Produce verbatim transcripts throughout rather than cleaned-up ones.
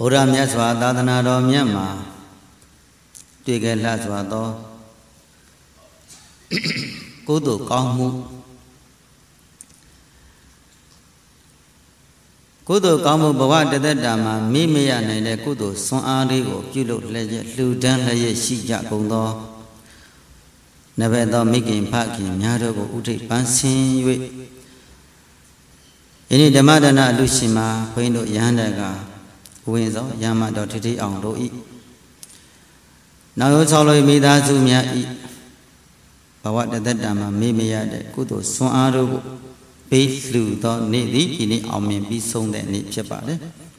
ဗုဒ္ဓမြတ်စွာသာသနာတော်မြတ်မှာတွေ့ခဲ့လှစွာသောကုသိုလ်ကောင်းမှုကုသိုလ်ကောင်းမှုဘဝတသက်တာမှာမိမရနိုင်တဲ့ကုသိုလ်စွမ်းအားလေးကိုပြုလုပ်လျက်လှူဒန်းလျက်ရှိကြကုန်သောနဘေသောမိခင်ဖခင်များတို့ကိုဥထိပ်ပန်းဆင်း၍ယနေ့ဓမ္မဒါနအလူရှင်မှာဘုန်းတို့ယဟန်တကဝင်သောရမတော်ထိထိအောင်တို့ဤနောက်ရော၆လို့မိသားစုများဤဘဝတသက်တာမှာမိမရတဲ့ကုသိုလ်စွမ်းအားတို့ကိုပေးလှူသောနေ့သည်ဒီနေ့အောင်မြင်ပြီးဆုံးတဲ့နေ့ဖြစ်ပါတယ်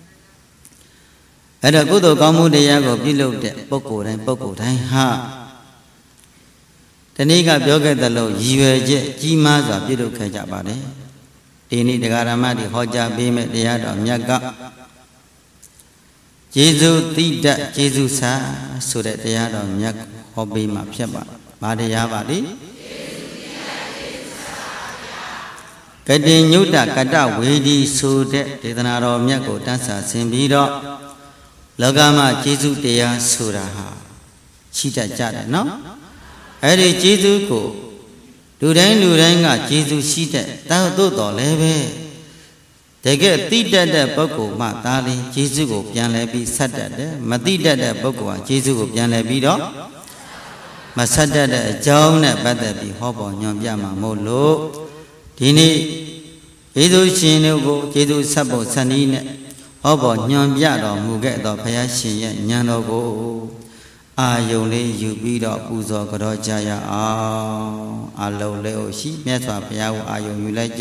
အဲ့တော့ကုသိုလ်ကောင်းမှုတရားကိုပြုလုပ်တဲ့ပုဂ္ဂိုလ်တိုင်းပုဂ္ဂိုလ်တိုင်းဟာတနေ့ကပြောခဲ့သလိုရည်ရွယ်ချက်ကြီးမားစွာပြုလုပ်ခဲ့ကြပါတယ်ဒီနေ့တရားဓမ္မတွေဟောကြားပေးမဲ့တရားတော်မြတ်ကကျေးဇူးတိတ္တကျေးဇူးစာဆိုတဲ့တရားတော်မြတ်ဟောပေးမှာဖြစ်ပါဘာတရားပါလိကတိညုတကတဝေဒီဆိုတဲ့ဒေသနာတော်မြတ်ကိုတန်းစာဆင်ပြီးတော့လောကမှာကျေးဇူးတရားဆိုတာဟာရှိတတ်ကြတယ်နော်အဲ့ဒီကျေးဇူးကိုလူတိုင်းလူတိုင်းကကျေးဇူးရှိတဲ့တောက်သို့တော်လည်းပဲတကယ်သိတတ်တဲ့ပုဂ္ဂိုလ်မှဒါလေးကျေးဇူးကိုပြန်လဲပြီးဆက်တတ်တယ်မသိတတ်တဲ့ပုဂ္ဂိုလ်ကကျေးဇူးကိုပြန်လဲပြီးတော့မဆက်တတ်တဲ့အကြောင်းနဲ့ပတ်သက်ပြီးဟောပေါ်ညွှန်ပြမှာမို့လို့ဒီနေ့ကျေးဇူးရှင်တို့ကိုကျေးဇူးဆက်ဖို့ဆက်နည်းနဲ့ဟောပေါ်ညွှန်ပြတော်မူခဲ့သောဘုရားရှင်ရဲ့ဉာဏ်တော်ကိုအာယုံလေးယူပြီးတော့ပူဇော်ကြောကြရအောင်အလုံးလေးကိုရှိမြတ်စွာဘုရားကိုအာယုံယူလိုက်ကြ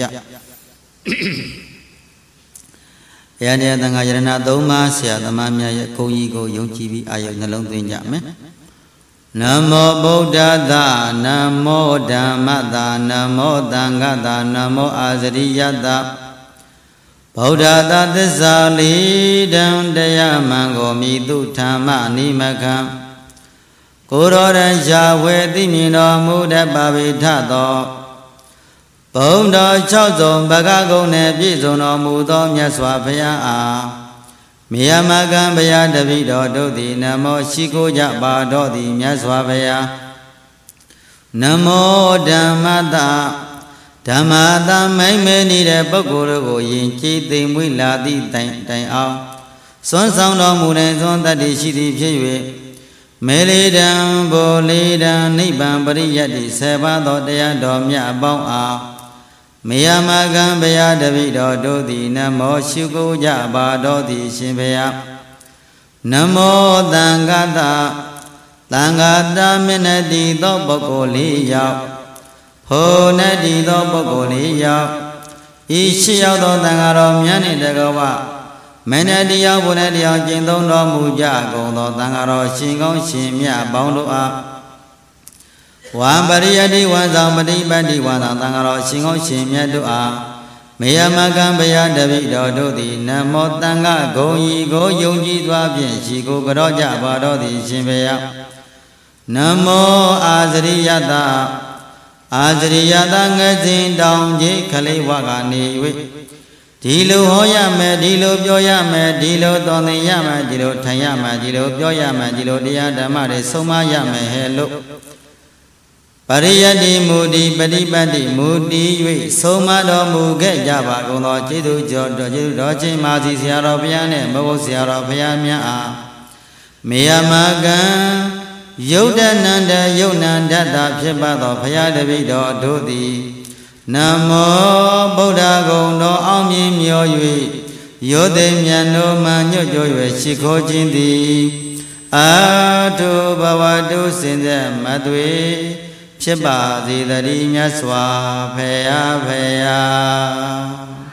ဘုရားတရားသံဃာယရဏသုံးပါးဆရာသမားများရဲ့ဂုဏ်ကြီးကိုယုံကြည်ပြီးအာယုံနှလုံးသွင်းကြမယ်နမောဗုဒ္ဓသာနမောဓမ္မသာနမောသံဃသာနမောအာဇရိယသာဗုဒ္ဓသာသစ္စာလေးတံတရားမှန်ကိုမိတုဓမ္မနိမခံကိုရောရန်ရှာဝေသိမြင်တော်မူတဲ့ပါဝိထသောဘုံတော်၆စုံဘဂကုံနဲ့ပြည့်စုံတော်မူသောမြတ်စွာဘုရားအားမေယမကံဘုရားတပိတော်တို့သည်နမောရှိခိုးကြပါတော်သည်မြတ်စွာဘုရားနမောဓမ္မတာဓမ္မတာမိမ့်မဲနေတဲ့ပုဂ္ဂိုလ်တို့ကိုယင်ကြည်သိမ်မွေးလာသည့်တိုင်တိုင်အောင်စွမ်းဆောင်တော်မူတဲ့သွန်တတ္တိရှိသည်ဖြစ်၍မေလေတံဘောလေတံနိဗ္ဗာန်ပရိယတ္တိဆေပါသောတရားတော်မြတ်အပေါင်းအားမေယမကံဘုရားတပိတော်တို့သည်နမောရှုကိုကြပါတော်သည်ရှင်ဘုရားနမောသံဃတာသံဃာတမနတိသောပုဂ္ဂိုလ်လေးယောက်ဟောနတိသောပုဂ္ဂိုလ်လေးယောက်ဤရှိရောက်သောသံဃာတော်မြတ်နှင့်တကဝမနတိယောဘုရားတရားကျင့်သုံးတော်မူကြကုန်သောသံဃာတော်ရှင်ကောင်းရှင်မြတ်ပေါင်းတို့အားဝံပရိယတိဝံဆောင်ပฏิပတ်တိဝံဆောင်သံဃာတော်ရှင်ကောင်းရှင်မြတ်တို့အားမေယမကံဘုရားတပိတော်တို့သည်နမောတန်ခဂုံဤကိုယုံကြည်သွားဖြင့်ရှိကိုကြောကြပါတော်သည်ရှင်ဘုရားနမောအာဇရိယတအာဇရိယတငစဉ်တောင်ကြီးခလိဝကနေ၍ဒီလိုဟောရမယ်ဒီလိုပြောရမယ်ဒီလိုတော်သင်ရမယ်ဒီလိုထိုင်ရမယ်ဒီလိုပြောရမယ်ဒီလိုတရားဓမ္မတွေဆုံးမရမယ်ဟဲ့လို့ပရိယတ္တိမူတိပฏิပတ်တိမူတိ၍ဆုံးမတော်မူခဲ့ကြပါကုန်သောကျေးဇူးကြောင့်ကျေးဇူးတော်ချင်းမာစီဆရာတော်ဘုရားနဲ့မဟုတ်ဆရာတော်ဘုရားများအားမေယမကံယုတ်တနန္တယုတ်နန္တတာဖြစ်ပါသောဘုရားတပိတော်တို့သည်နမောဗုဒ္ဓဂုံတော်အောင်မြင်မြော်၍ယောသိမြတ်တို့မှညွတ်ကြွ၍ရှိခိုးခြင်းသည်အာထုဘဝတုစင်သက်မသွေဖြစ်ပါစေတည်းမြတ်စွာဘုရားဘုရား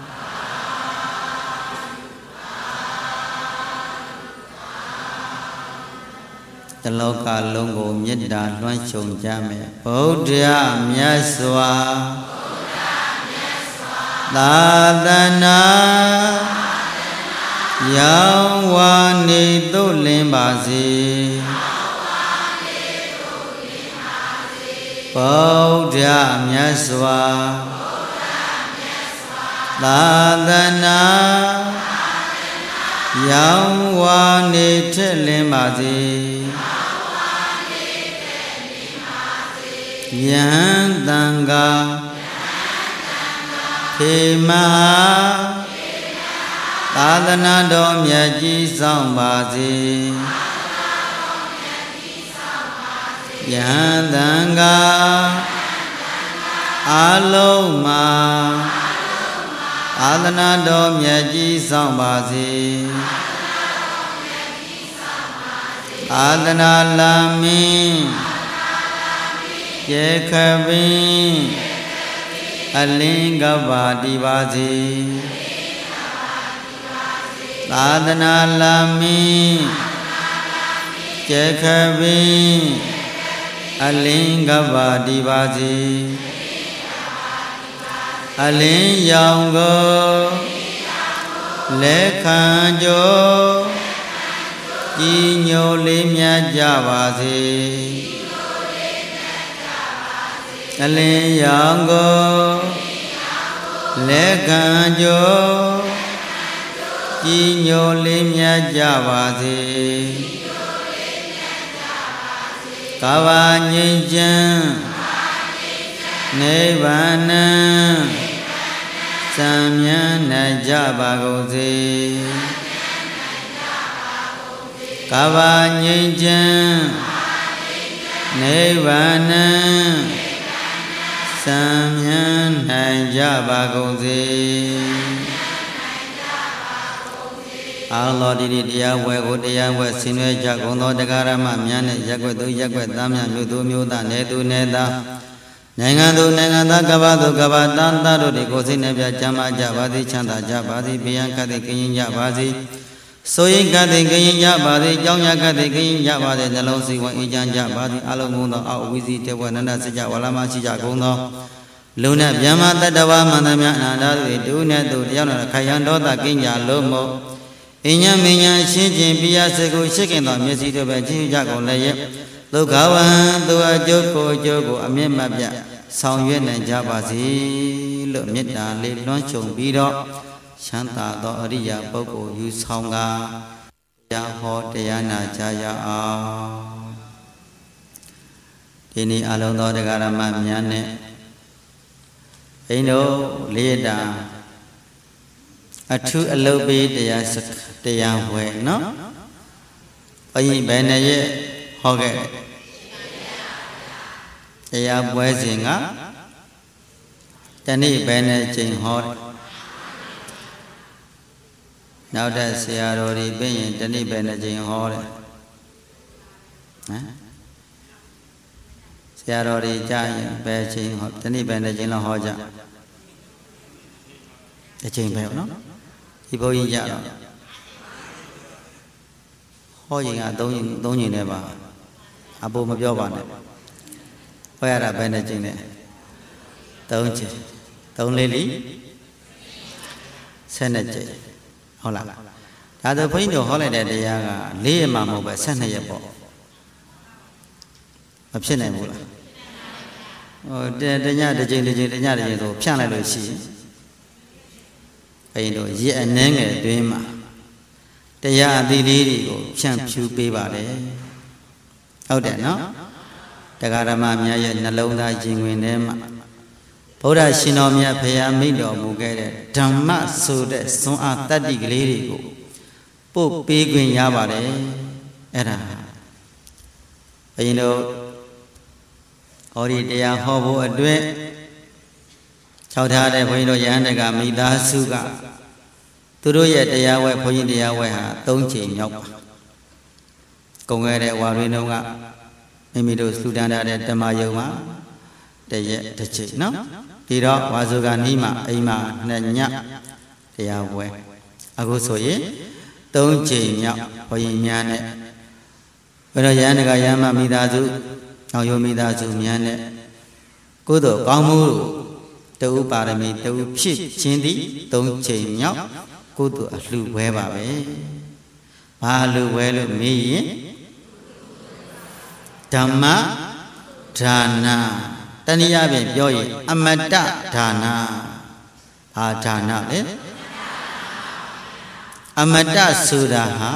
တလောကလုံးကိုမေတ္တာလွှမ်းခြုံကြမယ်ဗုဒ္ဓမြတ်စွာသာသနာရောင်းဝါနေသို့လင်းပါစေဗုဒ္ဓမြတ်စွာသာသနာ Yang wane telemasi Yang tangga Kema Tadana dom yaji sambasi Yang tangga Aloma Adana dom yaji sambasi Adana lami Jekabin Alinga vadivasi Adana lami Jekabin Alinga vadivasi Alin yang go lekhan jo jinyo le mya ja ba se Alin yang go lekhan jo jinyo le mya ja ba se Kawa nyin chan Nibbana Samyana Jabagose Kava Nyijan Nibbana Samyana Jabagose Allah diri dia we dia we sinwe jagondo degarama myane yakwe do yakwe tamya myudu myuda nedu neda Nengan tu nengan ta kaba tu kaba tanta tu di kosi nebya jama jabadi chanda jabadi biang kati kiyin jabadi soyin kati kiyin jabadi jaunya kati kiyin jabadi nalong siwa ijan jabadi alungundo au wizi tewa nanda sejak walama sejak gundo luna biama tadawa manamya nanda tu dunia tu dia nara kayan dota kinya lomo inya minya shinjin biya segu shikin to myesi tu be chi jago leye Lukawan tua joko joko amin mabya Song yue nan jabasi Lo mita li lon chung bido Shanta do ariya boko yu songa Ya ho tayana jaya a Dini along do degara mamyane Aino leda Atu alobi daya sak daya hwe no Ayi bena ye Hogeတရားပွဲစဉ်ကတနေ့ပဲနဲ့ချိန်ဟောနောက်တဲ့ဆရာတော်တွေပြင်ရင်တနေ့ပဲနဲ့ချိန်ဟောတယ်ဟမ်ဆရာတော်တွေကြားရင်ပဲချိန်ဟောတနေ့ပဲနဲ့ချိန်လောက်ဟောကြတစ်ချိန်ပဲနော်ဒီဘုန်းကြီးကြတော့ဟောရင်ကသုံးရင်သုံးရင်နဲ့ပါအပေါ်မပြောပါနဲ့ဟောရတာပဲနဲ့ကျင်းတယ်သုံးချိန်သုံးလေးလီဆယ်နှစ်ချိန်ဟုတ်လားဒါဆိုဘုန်းကြီးတို့ဟောလိုက်တဲ့တရားကလေးရမှမဟုတ်ပဲဆယ်နှစ်ရက်ပေါ့မဖြစ်နိုင်ဘူးလားဟိုတညတစ်ချိန်တစ်ချိန်တညတစ်ချိန်ဆိုဖြန့်လိုက်လို့ရှိရင်ဘုန်းကြီးတို့ရက်အနှင်းငယ်တွင်းမှာတရားအသီးလေးတွေကိုဖြန့်ဖြူးပေးပါတယ်ဟုတ်တယ်နော်တရားဓမ္မများရဲ့နှလုံးသားရင်ဝင်ထဲမှာဗုဒ္ဓရှင်တော်မြတ်ဖရာမိန့်တော်မူခဲ့တဲ့ဓမ္မဆိုတဲ့ဇွန်အားတတ္တိကလေးတွေကိုပို့ပေးခွင့်ရပါတယ်အဲ့ဒါဘုရင်တို့ဟောဒီတရားဟောဖို့အတွက်ခြောက်ထားတဲ့ဘုန်းကြီးတို့ယဟန်တကမိသားစုကသူတို့ရဲ့တရားဝဲဘုန်းကြီးတရားဝဲဟာ၃ချိန်မြောက်ပါကုန်ခဲ့တဲ့ဝါရင်းတို့ကမိမိတို့လှူဒန်းထားတဲ့ဓမ္မယုံမှာတရက်တစ်ချိန်နော်ဒီတော့ဝါစုကနီးမှာအိမ်မှာနှစ်ညတရားဝဲအခုဆိုရင်၃ချိန်မြောက်ဘုရင်များနဲ့ဘယ်တော့ယဟန်တကယဟန်မမိသားစုအောင်ယုံမိသားစုများနဲ့ကုသိုလ်ကောင်းမှုတဥပါရမီတဥဖြစ်ခြင်းသည်၃ချိန်မြောက်ကုသိုလ်အလှဝဲပါပဲဘာလှဝဲလို့မေးရင်ဓမ္မဒါနတနည်းအားဖြင့်ပြောရင်အမတဒါနဘာဒါနလဲအအမတဆိုတာဟာ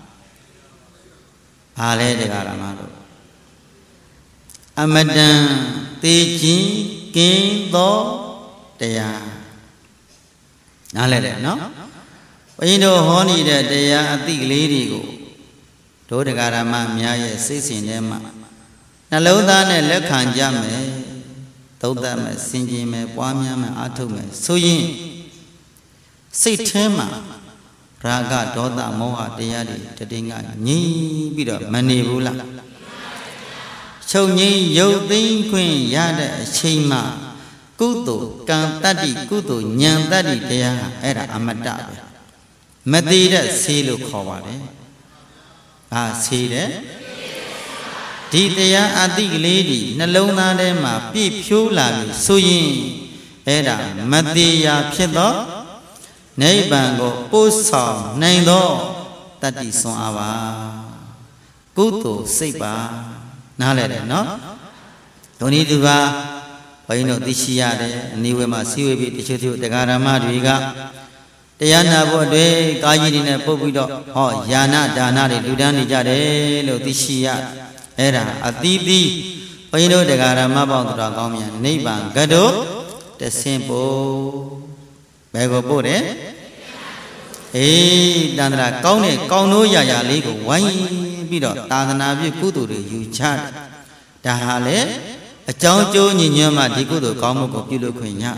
ဘာလဲတရားဓမ္မတို့အမတန်သိခြင်းကင်းသောတရားနားလဲတယ်နော်ဘုန်းကြီးတို့ဟောနေတဲ့တရားအသိလေးတွေကိုဒုဒကာရမများရဲ့စိတ်စဉ်ထဲမှာနှလုံးသားနဲ့လက်ခံကြမယ်သုံးသပ်မယ်စင်ကြင်မယ်ပွားများမယ်အားထုတ်မယ်ဆိုရင်စိတ်ထဲမှာရာဂဒေါသမောဟတရားတွေတတိငါငြိမ်းပြီးတော့မနေဘူးလားချုပ်ငြိမ်းရုပ်သိမ်းခွင့်ရတဲ့အချိန်မှာကုသိုလ်ကံတတ္တိကုသိုလ်ဉာဏ်တတ္တိတရားအဲ့ဒါအမတပဲမသေးတဲ့ဆေးလို့ခေါ်ပါတယ်။ဘာဆေးတဲ့ဒီတရားအတိကလေးဒီနှလုံးသားထဲမှာပြည့်ဖြိုးလာပြီဆိုရင်အဲ့ဒါမသေးရာဖြစ်သောနိဗ္ဗာန်ကိုပို့ဆောင်နိုင်သောတတ္တိစွမ်းအားပါကုသိုလ်စိတ်ပါနားလဲတယ်နော်ဒုနည်းသူပါဘုန်းကြီးတို့သိရှိရတယ်အနိဝေမှာစီဝေပြီးတချို့တချို့တရားဓမ္မတွေကတရားနာဖို့အတွက်ကာယီတွေနဲ့ပုတ်ပြီးတော့ဟောယာနဒါနတွေလူဒန်းနေကြတယ်လို့သိရှိရအဲ့ဒါအသီးသီးဘုန်းကြီးတို့တရားဓမ္မပေါင်းတော်ကောင်းမြန်နိဗ္ဗာန်ကတို့တဆင့်ပို့ဘယ်ကိုပို့တယ်အေးတန္တရာကောင်းတဲ့ကောင်းတို့ရာရာလေးကိုဝိုင်းပြီးတော့သာသနာပြုကုသိုလ်တွေယူချတယ်ဒါဟာလေအကြောင်းကျိုးညီညွတ်မှဒီကုသိုလ်ကောင်းမှုကိုပြုလုပ်ခွင့်ရ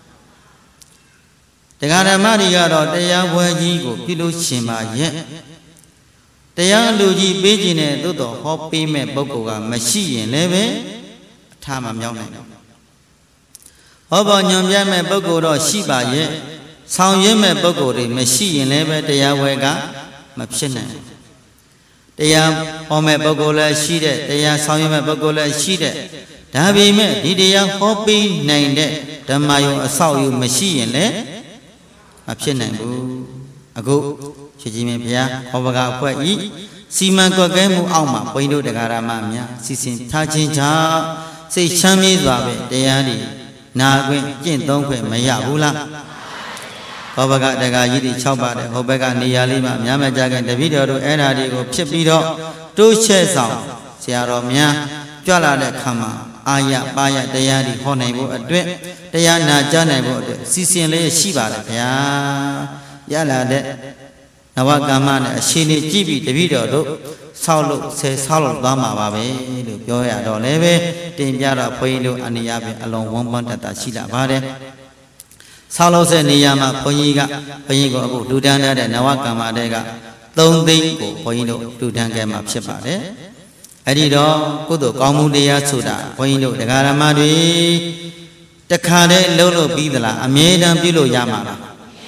တရားဓမ္မတွေကတော့တရားပွဲကြီးကိုပြုလုပ်ရှင်ပါရဲ့တရားလူကြီးပေးခြင်းနဲ့သို့တော်ဟောပေးမဲ့ပုဂ္ဂိုလ်ကမရှိရင်လည်းပဲအထာမမြောက်နိုင်ဘူးဟောပေါ်ညွန်ပြမဲ့ပုဂ္ဂိုလ်တော့ရှိပါရဲ့ဆောင်ရွက်မဲ့ပုဂ္ဂိုလ်တွေမရှိရင်လည်းပဲတရားဝဲကမဖြစ်နိုင်ဘူးတရားဟောမဲ့ပုဂ္ဂိုလ်လည်းရှိတဲ့တရားဆောင်ရွက်မဲ့ပုဂ္ဂိုလ်လည်းရှိတဲ့ဒါပေမဲ့ဒီတရားဟောပေးနိုင်တဲ့ဓမ္မယုံအဆောက်အဦမရှိရင်လည်းမဖြစ်နိုင်ဘူးအခုရှင်ကြီးမင်းဘုရားဟောပကအဖွဲ့ဤစီမံကွက်ကဲမှုအောက်မှာဘုန်းကြီးတို့တရားဓမ္မများစီစဉ်ထားခြင်းကြောင့်စိတ်ချမ်းမြေ့စွာပဲတရားတွေနာခွင့်ကျင့်သုံးခွင့်မရဘူးလားဟောပကတရားကြီးတွေ၆ပါးတဲ့ဟောဘက်ကနေရာလေးမှာများများကြခင်တပည့်တော်တို့အဲ့ဓာတွေကိုဖြစ်ပြီးတော့တိုးချဲ့ဆောင်ဆရာတော်များကြွလာတဲ့ခါမှာအာရပါရတရားတွေဟောနိုင်ဖို့အတွက်တရားနာကြားနိုင်ဖို့အတွက်စီစဉ်လေးရှိပါတယ်ဗျာရလာတဲ့နဝကမ္မနဲ့အရှင်နေကြည့်ပြီးတပည့်တော်တို့ဆောက်လို့ဆယ်ဆောက်လို့သွားမှာပါပဲလို့ပြောရတော့လည်းပဲတင်ပြတော့ဘုန်းကြီးတို့အနေအချင်းအလုံးဝန်းပန်းတတ်တာရှိလာပါတယ်ဆောက်လို့ဆယ်နေရာမှာဘုန်းကြီးကဘုန်းကြီးကိုအခုလူတန်းတဲ့နဝကမ္မတဲ့ကသုံးသိန်းကိုဘုန်းကြီးတို့လူတန်းခဲ့မှာဖြစ်ပါတယ်အဲ့ဒီတော့ကုသိုလ်ကောင်းမှုတရားဆိုတာဘုန်းကြီးတို့တရားဓမ္မတွေတခါတည်းလုံးလို့ပြီးသလားအမြဲတမ်းပြုလို့ရမှာလား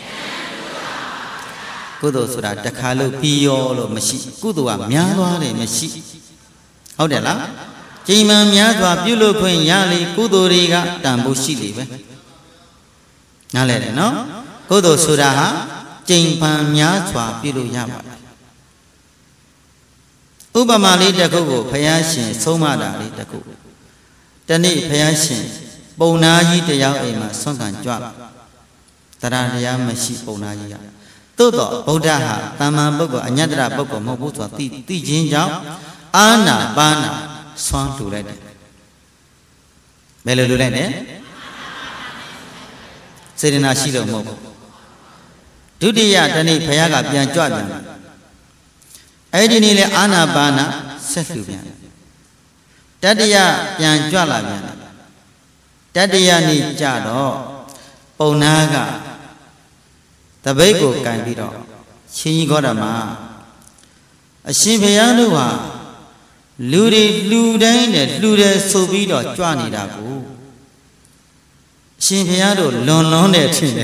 ကုသိုလ်ဆိုတာတခါလို့ပြီးရောလို့မရှိကုသိုလ်ကများသွားတယ်မရှိဟုတ်တယ်လားကျိန်မှန်များစွာပြုလို့ခွင့်ရလေကုသိုလ်တွေကတန်ဖို့ရှိလေပဲနားလည်တယ်နော်ကုသိုလ်ဆိုတာဟာကျိန်မှန်များစွာပြုလို့ရပါတယ်ဥပမာလေးတစ်ခုကိုဘုရားရှင်ဆုံးမတာလေးတစ်ခုတနေ့ဘုရားရှင်ပုံနာကြီးတရားအိမ်မှာဆွမ်းခံကြွလာတရားတရားမရှိပုံနာကြီးကသို့တော့ဗုဒ္ဓဟာတမ္မာပုဂ္ဂိုလ်အညတ္တရပုဂ္ဂိုလ်မဟုတ်ဘူးဆိုတာသိသိခြင်းကြောင့်အာနာပါနာဆွမ်းတူလိုက်တယ်ဘယ်လိုလူလိုက်လဲစေတနာရှိလို့မဟုတ်ဘူးဒုတိယတနေ့ဘုရားကပြန်ကြွပြန်တယ်အဲ့ဒီနေ့လေအာနာပါနာဆက်လှူပြန်တတိယပြန်ကြွလာပြန်တတိယနေ့ကြတော့ပုံနာကတပိတ်ကိုကန်ပြီးတော့ရှင်ကြီးခေါ်တယ်မှာအရှင်ဘုရားတို့ဟာလူတွေလူတိုင်းနဲ့လူတယ်ဆိုပြီးတော့ကြွနေတာကိုအရှင်ဘုရားတို့လွန်လွန်တယ်ထင်တယ်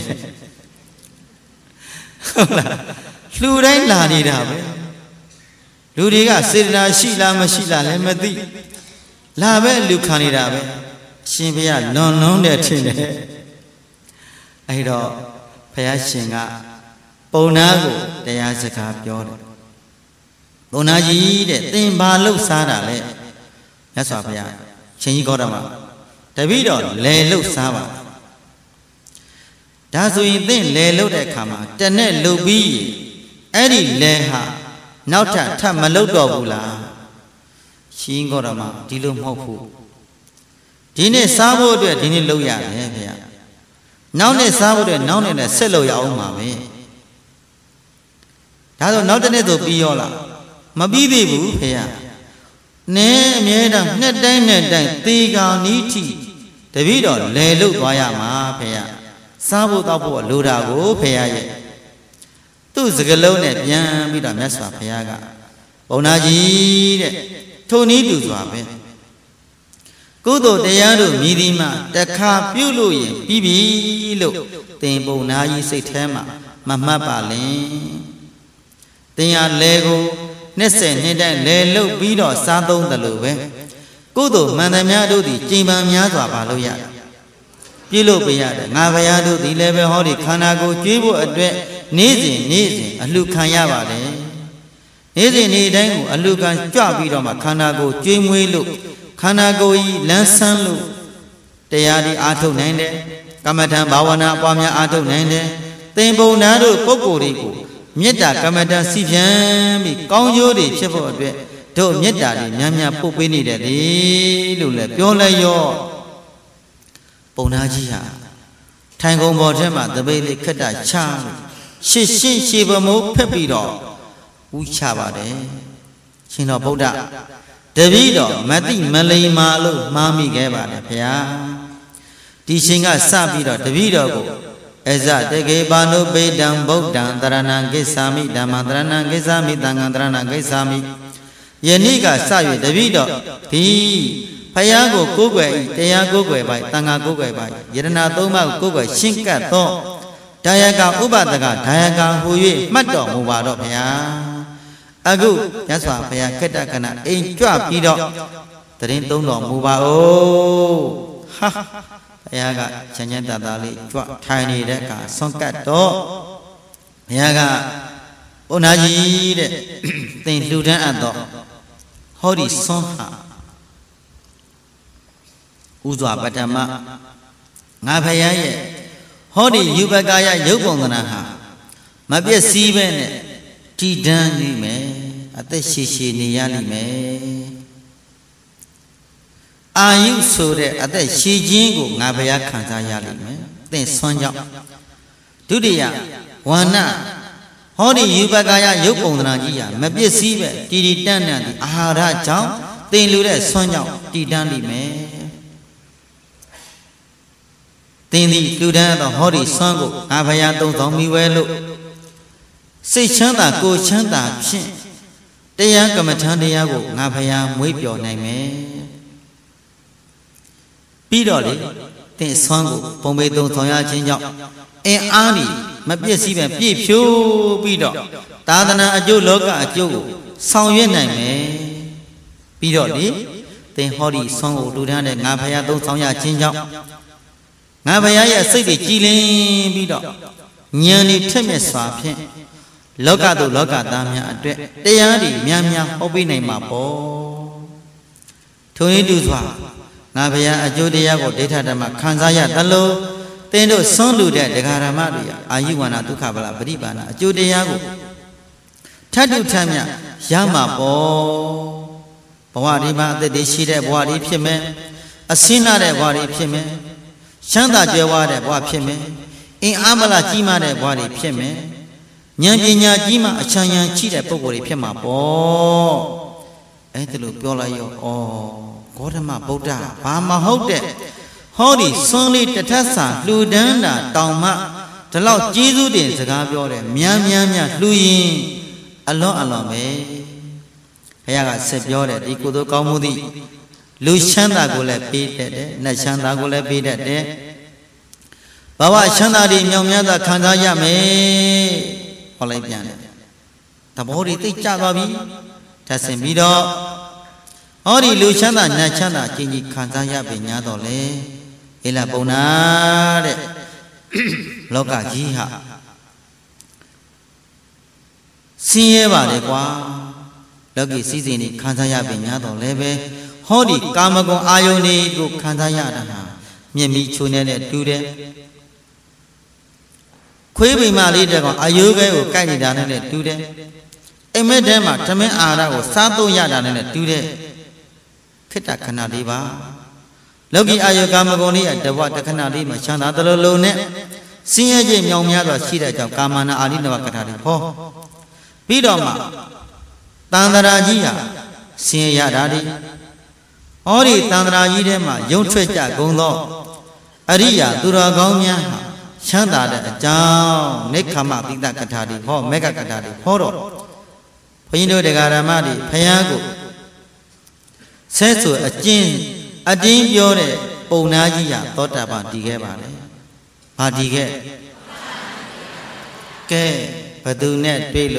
ဟုတ်လားလူတိုင်းလာနေတာပဲလူတွေကစေတနာရှိလားမရှိလားလည်းမသိလာပဲလူခံနေတာပဲအရှင်ဘုရားလွန်လွန်တယ်ထင်တယ်အဲ့တော့ဘုရားရှင်ကပုံနာကိုတရားစကားပြောတယ်ပုံနာကြီးတဲ့သင်ဘာလှုပ်ရှားတာလဲမြတ်စွာဘုရားရှင်ကြီးခေါ်တယ်မှာတပည့်တော်လဲလှုပ်ရှားပါဒါဆိုရင်သင်လဲလှုပ်တဲ့အခါမှာတနဲ့လှုပ်ပြီးအဲ့ဒီလဲဟာနောက်ထပ်ထပ်မလုပ်တော့ဘူးလားရှင်းကြတော့မှဒီလိုမဟုတ်ဘူးဒီနေ့စားဖို့အတွက်ဒီနေ့လုပ်ရတယ်ဗျာနောက်နေ့စားဖို့အတွက်နောက်နေ့လည်းဆက်လုပ်ရအောင်ပါပဲဒါဆိုနောက်တစ်နေ့ဆိုပြီးရောလားမပြီးသေးဘူးဖေရနင်းအမြဲတမ်းနှစ်တိုင်းနှစ်တိုင်းသေကောင်နီးထိတပည့်တော်လဲလုတ်သွားရမှာဖေရစားဖို့တောက်ဖို့လိုတာကိုဖေရရဲ့သူ့စကလုံးနဲ့ပြန်ပြီးတော့မြတ်စွာဘုရားကဘုံနာကြီးတဲ့ထိုနည်းတူစွာပဲကုသိုလ်တရားတို့မြည်သည်မှတခါပြုလို့ရင်ပြီးပြီလို့သင်ဘုံနာကြီးစိတ်ထဲမှာမမှတ်ပါလင်သင်ဟာလဲကိုနှစ်ဆယ်နှစ်တိုင်းလဲလုတ်ပြီးတော့စားသုံးတယ်လို့ပဲကုသိုလ်မှန်သမျှတို့သည်ကြင်ပံများစွာပါလို့ရတယ်ပြုလို့ပြရတယ်ငါဘုရားတို့သည်လည်းပဲဟောဒီခန္ဓာကိုယ်ကျွေးဖို့အတွက်နေ့စဉ်နေ့စဉ်အလှခံရပါတယ်နေ့စဉ်နေ့တိုင်းကိုအလှခံကြွပြီးတော့မှခန္ဓာကိုယ်ကျွေးမွေးလို့ခန္ဓာကိုယ်ကြီးလန်းဆန်းလို့တရားဒီအားထုတ်နိုင်တယ်ကမ္မထံဘာဝနာအပွားများအားထုတ်နိုင်တယ်သင်္ဘုံသားတို့ပုဂ္ဂိုလ်တွေကိုမေတ္တာကမ္မထံစီဖြန်းပြီးကောင်းကျိုးတွေဖြစ်ဖို့အတွက်တို့မေတ္တာတွေများများပို့ပေးနေတယ်လေလို့လည်းပြောလိုက်ရောပုံနာကြီးဟာထိုင်ကုန်ပေါ်ထဲမှာတပိတ်လေးခက်တာချရှစ်ရှင်းရှေပမိုးဖက်ပြီးတော့ဥချပါတယ်ရှင်တော်ဗုဒ္ဓတပည့်တော်မတိမလိမ္မာလို့မှားမိခဲ့ပါတယ်ဗျာဒီရှင်ကစပြီးတော့တပည့်တော်ကိုအဇတကေပါဏုပေတံဗုဒ္ဓံတရဏံကိစ္ဆာမိဓမ္မံတရဏံကိစ္ဆာမိသံဃံတရဏံကိစ္ဆာမိယနေ့ကစ၍တပည့်တော်ဒီဖယားကိုကိုးကွယ်၏တရားကိုးကွယ်ပါ၏သံဃာကိုးကွယ်ပါ၏ယရဏသုံးပါးကိုကိုးကွယ်ရှင်းကပ်သောဒါယကဥပဒကဒါယကဟူ၍မှတ်တော်မူပါတော့ဗျာအခုမြတ်စွာဘုရားခက်တကနအိမ်ကြွပြီးတော့တရင်သုံးတော်မူပါဦးဟာဘုရားကချမ်းချမ်းသာသာလေးကြွထိုင်နေတဲ့အခါဆွန့်ကတ်တော့ဘုရားကဘုနာကြီးတဲ့သင်လှူဒန်းအပ်တော့ဟောဒီဆွန့်ဟာဥစွာပထမငါဘုရားရဲ့ဟောဒီယူပကာယရုပ်ပုံသဏ္ဍာန်ဟာမပြည့်စည်ပဲနဲ့တည်တံ့လိမ့်မယ်အသက်ရှည်ရှည်နေရလိမ့်မယ်အာယုဆိုတဲ့အသက်ရှည်ခြင်းကိုငါဘုရားခံစားရလိမ့်မယ်သင်ဆွမ်းကြောင့်ဒုတိယဝါဏဟောဒီယူပကာယရုပ်ပုံသဏ္ဍာန်ကြီးဟာမပြည့်စည်ပဲတည်တည်တံ့တံ့ဒီအာဟာရကြောင့်သင်လူတဲ့ဆွမ်းကြောင့်တည်တံ့လိမ့်မယ်သင်သည်လူတန်းသောဟောဒီဆွမ်းကိုငါဘုရားသုံးဆောင်မိဝဲလို့စိတ်ချမ်းသာကိုယ်ချမ်းသာဖြင့်တရားကမ္မထံတရားကိုငါဘုရားမွေးပျော်နိုင်မယ်ပြီးတော့လေသင်ဆွမ်းကိုပုံပေသုံးဆောင်ရခြင်းကြောင့်အင်အားဤမပြည့်စည်ပဲပြည့်ဖြိုးပြီးတော့သာသနာအကျိုးလောကအကျိုးကိုဆောင်ရွက်နိုင်မယ်ပြီးတော့လေသင်ဟောဒီဆွမ်းကိုလူတန်းတဲ့ငါဘုရားသုံးဆောင်ရခြင်းကြောင့်ငါဘုရားရဲ့စိတ်တွေကြည်လင်ပြီးတော့ဉာဏ်ဤထက်မြက်စွာဖြင့်လောကသို့လောကသားများအတွက်တရားတွေများများဟောပေးနိုင်မှာပေါ့ထိုနည်းတူစွာငါဘုရားအကျိုးတရားကိုဒိဋ္ဌဓမ္မခံစားရသလိုသင်တို့ဆွမ်းလူတဲ့ဒကာရမတွေအာယုဝန္ဒဒုက္ခဗလာပရိပါဏအကျိုးတရားကိုထတ်တုထမ်းမြရမှာပေါ့ဘဝဒီမှာအသက်တွေရှိတဲ့ဘဝတွေဖြစ်မယ်အစင်းနာတဲ့ဘဝတွေဖြစ်မယ်ချမ်းသာကြွယ်ဝတဲ့ဘဝဖြစ်မယ်အင်အားမလားကြီးမားတဲ့ဘဝတွေဖြစ်မယ်ဉာဏ်ပညာကြီးမှအချမ်းရံရှိတဲ့ပုဂ္ဂိုလ်တွေဖြစ်မှာပေါ့အဲ့ဒါလို့ပြောလိုက်ရောဩဂေါတမဗုဒ္ဓဘာမဟုတ်တဲ့ဟောဒီဆွမ်းလေးတထဆာလှူဒန်းတာတောင်မှဒီလောက်ကျေးဇူးတင်စကားပြောတယ်များများများလှူရင်အလွန်အလွန်ပဲဘုရားကဆက်ပြောတယ်ဒီကုသိုလ်ကောင်းမှုသည်လူချမ်းသာကိုလည်းပေးတတ်တယ်နတ်ချမ်းသာကိုလည်းပေးတတ်တယ်ဘဝချမ်းသာတွေမြောင်များစွာခံစားရမယ်ဟောလိုက်ပြန်တယ်သဘောတွေသိကြသွားပြီထပ်ဆင်ပြီးတော့ဟောဒီလူချမ်းသာနတ်ချမ်းသာကျင့်ကြည်ခံစားရပြီညာတော့လေအေလာပုံနာတဲ့လောကကြီးဟာဆင်းရဲပါလေကွာလောကီစည်းစိမ်တွေခံစားရပြီညာတော့လေပဲဟောဒီကာမဂုဏ်အာယုန်တွေကိုခံစားရတာဟာမြင့်မီချိုးနေတဲ့တူတယ် Quaby Malita, Ayuga, Kagi down in it today. A medema, Tamen Ara, Sato Yadan in it today. Kita Canadiva. Logi Ayugamagoni at the water Canadi, Machana, the Lone. Senior Jim Yomia, Sida, Kamana, Alina Catari. Oh, Pidoma Tandarajia, Senior Yadadi. Ori Tandarajidema, Yotreta, Gondo. Aria, Duragomia, Shanda, Jao, Nekama, Pita Catari, Ho, Mega Catari, Horo. Pino de Garamadi, Payago. Says a chin, a dim yore, Bonajia, thought about Digabale. Padige. Ke, Padunet, Pelo.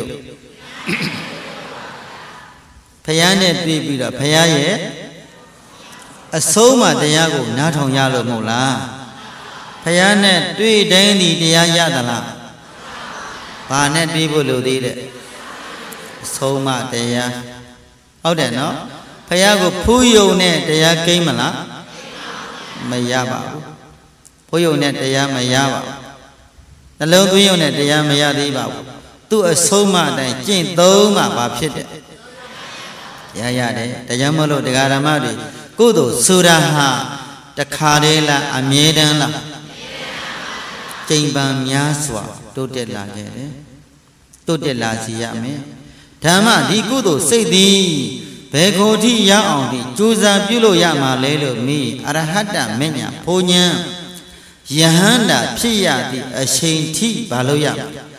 Payanet, baby, Payaye. A soma de Yago, not on Yalo Mola. Payanet, three daily de Yadala. Panet people who did it. Soma de Ya. How then, no? Payago Puyo net de Ya came ala Mayaba. Puyo net de Ya Mayaba. The low Puyo net de Ya Mayadiba. To a soma de Jin Doma Bapshit. Yayade, the Yamalo de Garamadi. Kudo Suraha, the Karela, Amedala. Jimban Yaswa, to de la Gede. To de la Ziame. Tama, di Kudo, say thee. Begoti ya ondi, Juza Pulo Yama Lelo me, Arahata Menya, Ponya, Yahanda, Pia, the Ashain Tea, Baloya.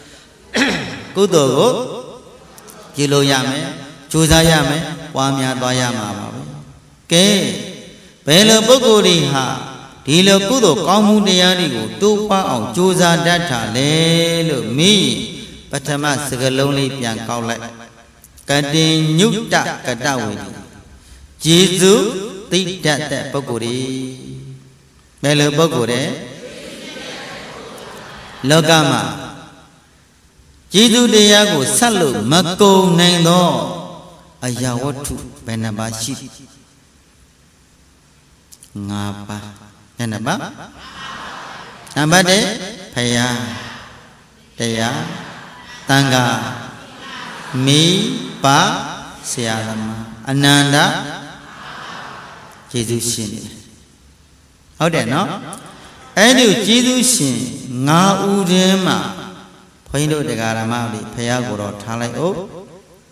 Kudogo, Kilo Yame, Juza Yame, Wamia Doyama. Ke, Belo Bogori ha, Dilo Kudo, Kamu Deanigo, Tupa on Juza Data, Lelo me, Patama Sigaloni Pian Kaula. Kadin Yuta Kadawi Jizu Tita Poguri Melo Bogore Logama Jizu de Yago Salu Mako Nando Ayawatu Benabashi Ngapa Yanaba Nabade Paya Teya Tanga Me Pa Sialama Ananda Jesus Shin. How then, no? I do Jesus Shin, Na Udema, Poindo de Garamadi, Payagoro, Talao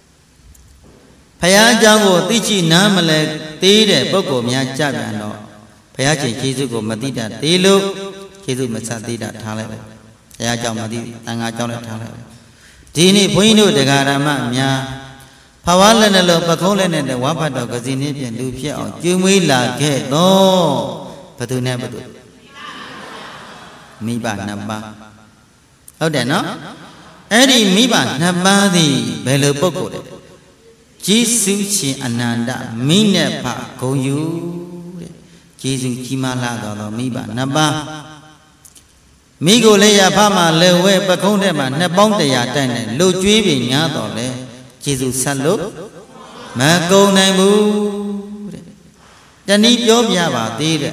Payajango, Tichi Namale, Tide, Boko, Mia Jabano, Payachi, Jesuko, Madida, Tilo, Jesu Masatida, Talao, Payajamadi, Tangajona Talao. Dini Poindo de Garama, Mia. Pawala na lo pakola na na wapa do kasi ni pian lu pia o cumi lagi no betul ni betul miba naba, ada no? Eri miba naba di belu pokok de, Yesus si ananda mine pa koyu, Yesus cimala do miba naba. Migo le ya pama lewe pakone ma nebong de ya tene lu cui bi nya do le. Jesus Salo Mako Namu Dani Yobia Did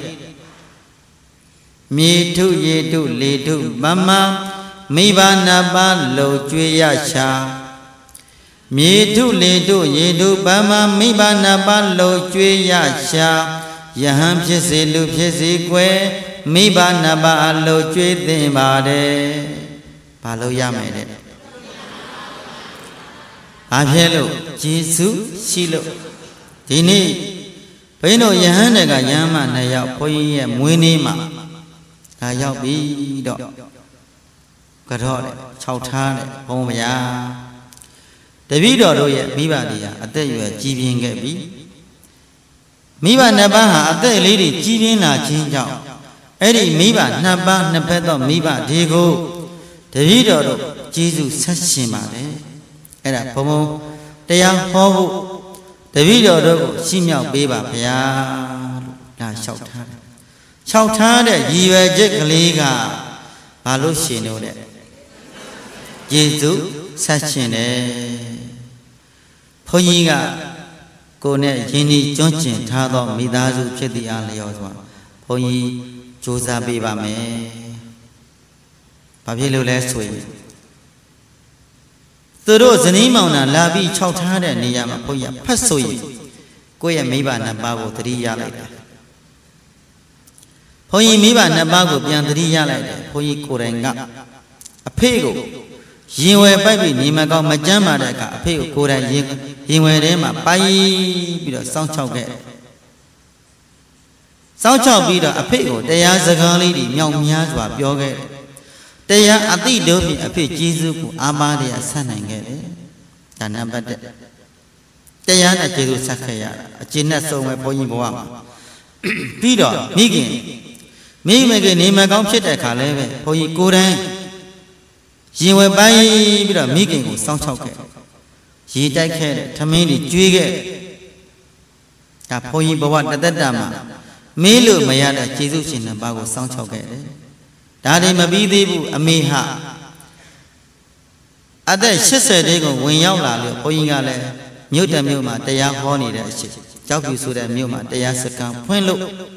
Me too, ye too, le too, Mama Miba Naba Lo Juya Cha Me too, le too, ye too, Bama Miba Naba Lo Juya Cha Yaham Pisi Lu Pisi Que Miba Naba Lo Juya Bade Palo Yamede Apelo, Jesu, Silo. Dini, Pino Yahanega Yama, Naya, Poya, Munima, Naya Bido, Catore, Chautane, Pomaya. The Vido, Mibadia, a day you are Jibin Gabi. Miba Nabaha, a day lady, Jibina, Chinjao. Eddie Miba, Naba, Napedo, Miba, Digo. The Vido, Jesus, Sashimade. Era Pomo, they are Hobo, the video of Simia Beba, Pia, Shoutan. Shoutan, you are Jack Liga, Balushino, Jesu, Sachine, Poyiga, Gone, Jenny Johnson, Tado, Midazu, Chedi Ali, Poyi, Josa Beba me. ဘာဖြစ်လို့လဲဆိုရင်သူတို့ဇနီးမောင်နှံလာပြီးခြောက်ထားတဲ့နေရာမှာဘုန်းကြီးဖတ်ဆိုရင်ကိုယ့်ရဲ့မိဘနှစ်ပါးကိုသတိရလိုက်တယ်ဘုန်းကြီးမိဘနှစ်ပါးကိုပြန်သတိရလိုက်တယ်ဘုန်းကြီးကိုယ်တိုင်ကအဖေကိုရင်ဝယ်ပိုက်ပြီးနေမကောင်းမကြမ်းပါတဲ့အခါအဖေကိုကိုယ်တိုင်ရင်ရင်ဝယ်ထဲမှာပိုက်ပြီးတော့စောင့်ချောက်ခဲ့စောင့်ချောက်ပြီးတော့အဖေကိုတရားစကားလေးတွေမြောက်များစွာပြောခဲ့တယ်တရားအတိတို့ဖြင့်အဖေကျေးဇူးကိုအားပါတရားဆက်နိုင်ခဲ့တယ်ဒါနံပါတ်တစ်တရားနဲ့ကျေးဇူးဆက်ခဲ့ရတာအကျဉ်းနဲ့ဆုံးပဲဘုန်းကြီးဘဝမှာပြီးတော့မိခင်မိမကနေမကောင်းဖြစ်တဲ့ခါလဲပဲဘုန်းကြီးကိုယ်တိုင်ရင်ဝယ်ပိုင်းပြီးတော့မိခင်ကိုစောင့်ချောက်ခဲ့ရေတိုက်ခဲ့တယ်ထမင်းတွေကျွေးခဲ့ဒါဘုန်းကြီးဘဝတသက်တာမှာမေးလို့မရတဲ့ကျေးဇူးရှင်နှစ်ပါးကိုစောင့်ချောက်ခဲ့တယ်ဒါတွေမပြီးသေးဘူးအမေဟာအသက်၈၀တည်းကိုဝင်ရောက်လာလို့ဘုန်းကြီးကလည်းမြို့တမြို့မှာတရားဟောနေတဲ့အချိန်ကြောက်ပြူဆိုတဲ့မြို့မှာတရားစခန်းဖွင့်လို့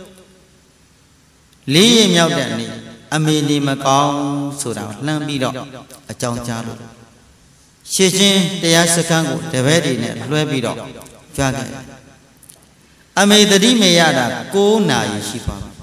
လေးရင်မြောက်တဲ့နေ့အမေနေမကောင်းဆိုတာလှမ်းပြီးတော့အကြောင်းကြားလို့ရှေ့ချင်းတရားစခန်းကိုတပည့်တွေနဲ့လွှဲပြီးတော့ကြွားခဲ့အမေတတိမေရတာ၉နာရီရှိသွားပြီ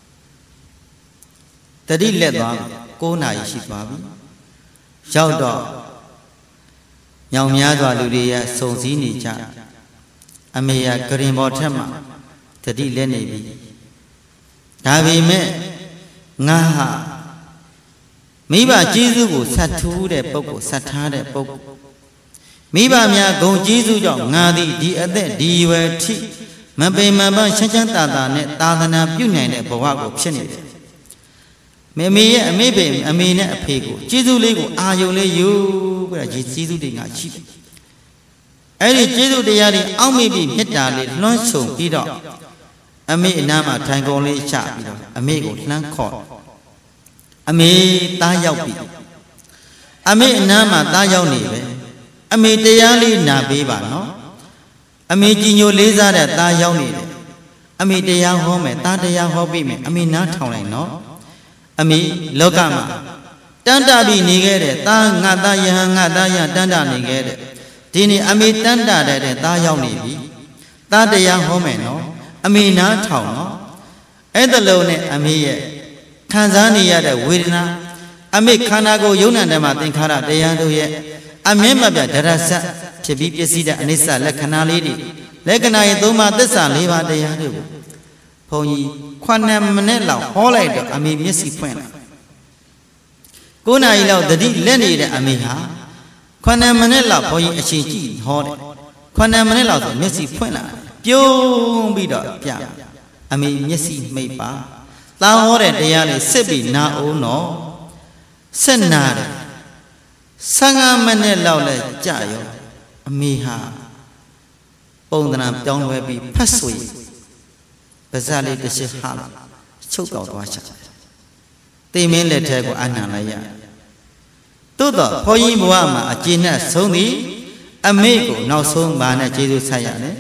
တတိလက်သွား၉နာရီရှိသွားပြီရောက်တော့ညောင်များစွာလူတွေရစုံစည်းနေကြအမေရကရင်ပေါ်ထက်မှာတတိလက်နေပြီဒါပေမဲ့ငါဟာမိဘကျေးဇူးကိုဆက်ထူးတဲ့ပုဂ္ဂိုလ်ဆက်ထားတဲ့ပုဂ္ဂိုလ်မိဘများဂုဏ်ကျေးဇူးကြောင့်ငါသည်ဒီအသက်ဒီရွယ်ထိမပေမပန်းချမ်းချမ်းသာသာနဲ့သာသနာပြုနိုင်တဲ့ဘဝကိုဖြစ်နေတယ်မေမေရဲ့အမေပေအမေနဲ့အဖေကိုကျေးဇူးလေးကိုအာယုံလေးယူကြတဲ့ကျေးဇူးတွေငါရှိတယ်အဲ့ဒီကျေးဇူးတရားတွေအောက်မေ့ပြီးမေတ္တာလေးလွှမ်းခြုံပြီးတော့အမေအနားမှာထိုင်ကုန်လေးချပြီးတော့အမေကိုလှမ်းခေါ်အမေသားရောက်ပြီအမေအနားမှာသားရောက်နေပဲအမေတရားလေးနာပေးပါနော်အမေကြည်ညိုလေးစားတဲ့သားရောက်နေတယ်အမေတရားဟောမယ်သားတရားဟောပေးမယ်အမေနားထောင်လိုက်နော်အမေလောကမှာတန်တပြီးနေခဲ့တဲ့သားငါသားယဟန်ငါသားယတန်တနေခဲ့တဲ့ဒီနေ့အမေတန်တတဲ့သားရောက်နေပြီသားတရားဟောမယ်နော်အမေနားထောင်နော်အဲ့ဒါလုံးနဲ့အမေရဲ့ခံစားနေရတဲ့ဝေဒနာအမေခန္ဓာကိုယ်ယုံနာဓမ္မသင်္ခါရတရားတို့ရဲ့အမြင့်မပြဒရစဖြစ်ပြီးပစ္စည်းတဲ့အနိစ္စလက္ခဏာလေးတွေလက္ခဏာရဲ့သုံးပါးသစ္စာလေးပါးတရားတွေကိုဘုန်းကြီးခုနှစ်မိနစ်လောက်ဟောလိုက်တော့အမေမျက်စိဖွင့်လာ၉နာရီလောက်တတိလက်နေတဲ့အမေဟာခုနှစ်မိနစ်လောက်ဘုန်းကြီးအချိန်ကြည့်ဟောတယ်ခုနှစ်မိနစ်လောက်ဆိုမျက်စိဖွင့်လာပြုံးပြီးတော့ပြအမေမျက်စိမိတ်ပါသားဟောတဲ့တရားလေးစစ်ပြီးနာအောင်နော်ဆက်နာတယ်ဆယ်၅မိနစ်လောက်လဲကြာရောအမေဟာပုံသဏ္ဍာန်ပြောင်းလဲပြီးဖတ်ဆိုရင်ပါးစပ်လေးတစ်ချက်ဟာချုပ်တော်သွားချတိမ်မင်းလက်ထဲကိုအနံလိုက်ရသို့တော့ဘုန်းကြီးဘဝမှာအကျဉ်းနဲ့ဆုံးသည်အမေကိုနောက်ဆုံးဘာနဲ့ကျေးဇူးဆက်ရတယ်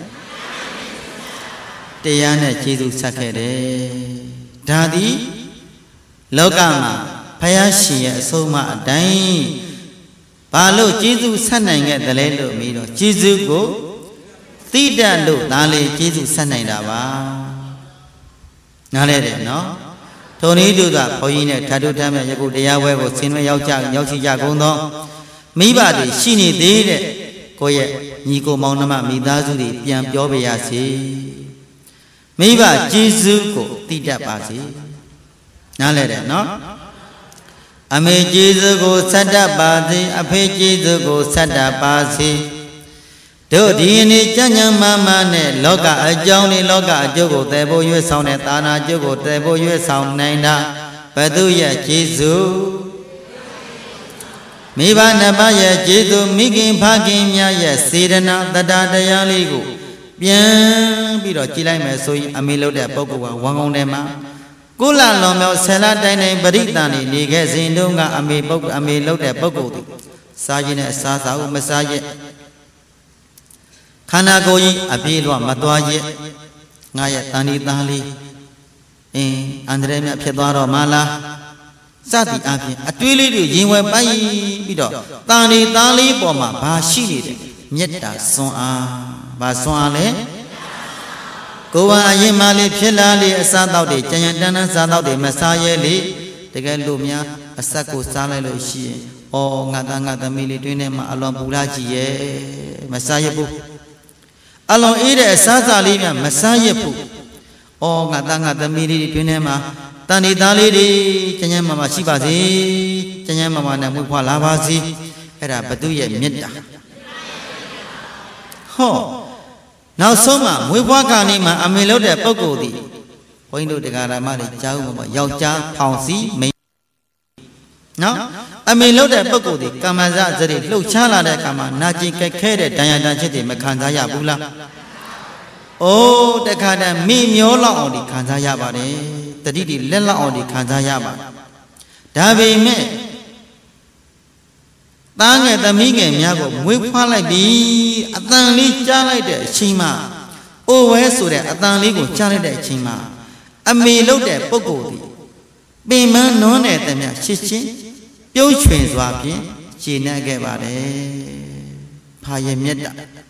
တရားနဲ့ကျေးဇူးဆက်ခဲ့တယ်ဒါသည်လောကမှာဘုရားရှင်ရဲ့အဆုံးအမအတိုင်းဘာလို့ကျေးဇူးဆက်နိုင်ခဲ့တယ်လဲလို့ပြီးတော့ကျေးဇူးကိုသိတတ်လို့ဒါလေကျေးဇူးဆက်နိုင်တာပါနားလဲတယ်နော်ထိုနည်းတူကဘုန်းကြီးနဲ့ဓာတုတမ်းမြတ်ယခုတရားဝဲကိုဆင်းရဲရောက်ကြရောက်ရှိကြကုန်သောမိဘတွေရှိနေသေးတဲ့ကိုယ့်ရဲ့ညီကိုမောင်နှမမိသားစုတွေပြန်ပြောပြရစီမိဘကျေးဇူးကိုသိတတ်ပါစေနားလဲတယ်နော်အမေကျေးဇူးကိုဆက်တတ်ပါစေအဖေကျေးဇူးကိုဆက်တတ်ပါစေတို့ဒီနေ့ကြံ့ကြံ့မားမားနဲ့လောကအကြောင်းနဲ့လောကအကျိုးကိုတည်ဖို့ရွေးဆောင်တဲ့သာနာကျိုးကိုတည်ဖို့ရွေးဆောင်နိုင်တာဘုသူရဲ့ကျေးဇူးမိဘနှစ်ပါးရဲ့ကျေးဇူးမိခင်ဖခင်များရဲ့စေတနာတတတရားလေးကိုပြန်ပြီးတော့ကြည်လိုက်မယ်ဆိုရင်အမေလုပ်တဲ့ပုဂ္ဂိုလ်ကဝမ်းကောင်းတယ်မှာကုလလွန်မြောက်ဆယ်လတိုင်းတိုင်းပရိသန်နေခဲ့စဉ်တုန်းကအမေပုဂ္ဂိုလ်အမေလုပ်တဲ့ပုဂ္ဂိုလ်သည်စားခြင်းနဲ့စားစားဦးမစားရဲ့ခန္ဓာကိုယ်ကြီးအပြေးလွှတ်မသွားရဲ့ငါရဲ့တန်ဒီသားလေးအင်းအန္တရာယ်မြတ်ဖြစ်သွားတော့မလား Sati Api, a twilly, you were by Bido, Tani Tali Boma, Bashi, Yeta Son Baswale. Go on, Yemali, Pilali, a Sadao, Jayantana Sadao, Messiah, the Galumia, a Sako Salalo she, or Natanga the Military along Bulaji, Messiah book. Along either a Sasa Livia, Messiah book, or Natanga the Military Tani Dali, Jayama Shibazi, Jayama Namupa Lavazi, era Baduya Mita. Ho! Now, Soma, we walk on him, a melody pogodi. Point to the Garamari, Chow, Yaucha, Pouncy, may. No, a melody pogodi, Kamaza, Luchala, Kama, Naji, Kere, Diana Chiti, Makanzaya Bula. Oh, the Kada, me, Miola, or the Kanzayabari, the Didi Lela or the Kanzayaba. Davi me. Tang at the Mingam Yago, we fall like the Atani Jalade Chima. Oh, where's the Atani Jalade Chima? A me load at Pogodi. Beman known at them, Chichi, Yo trains wapi, China Gavade, Paya Meta.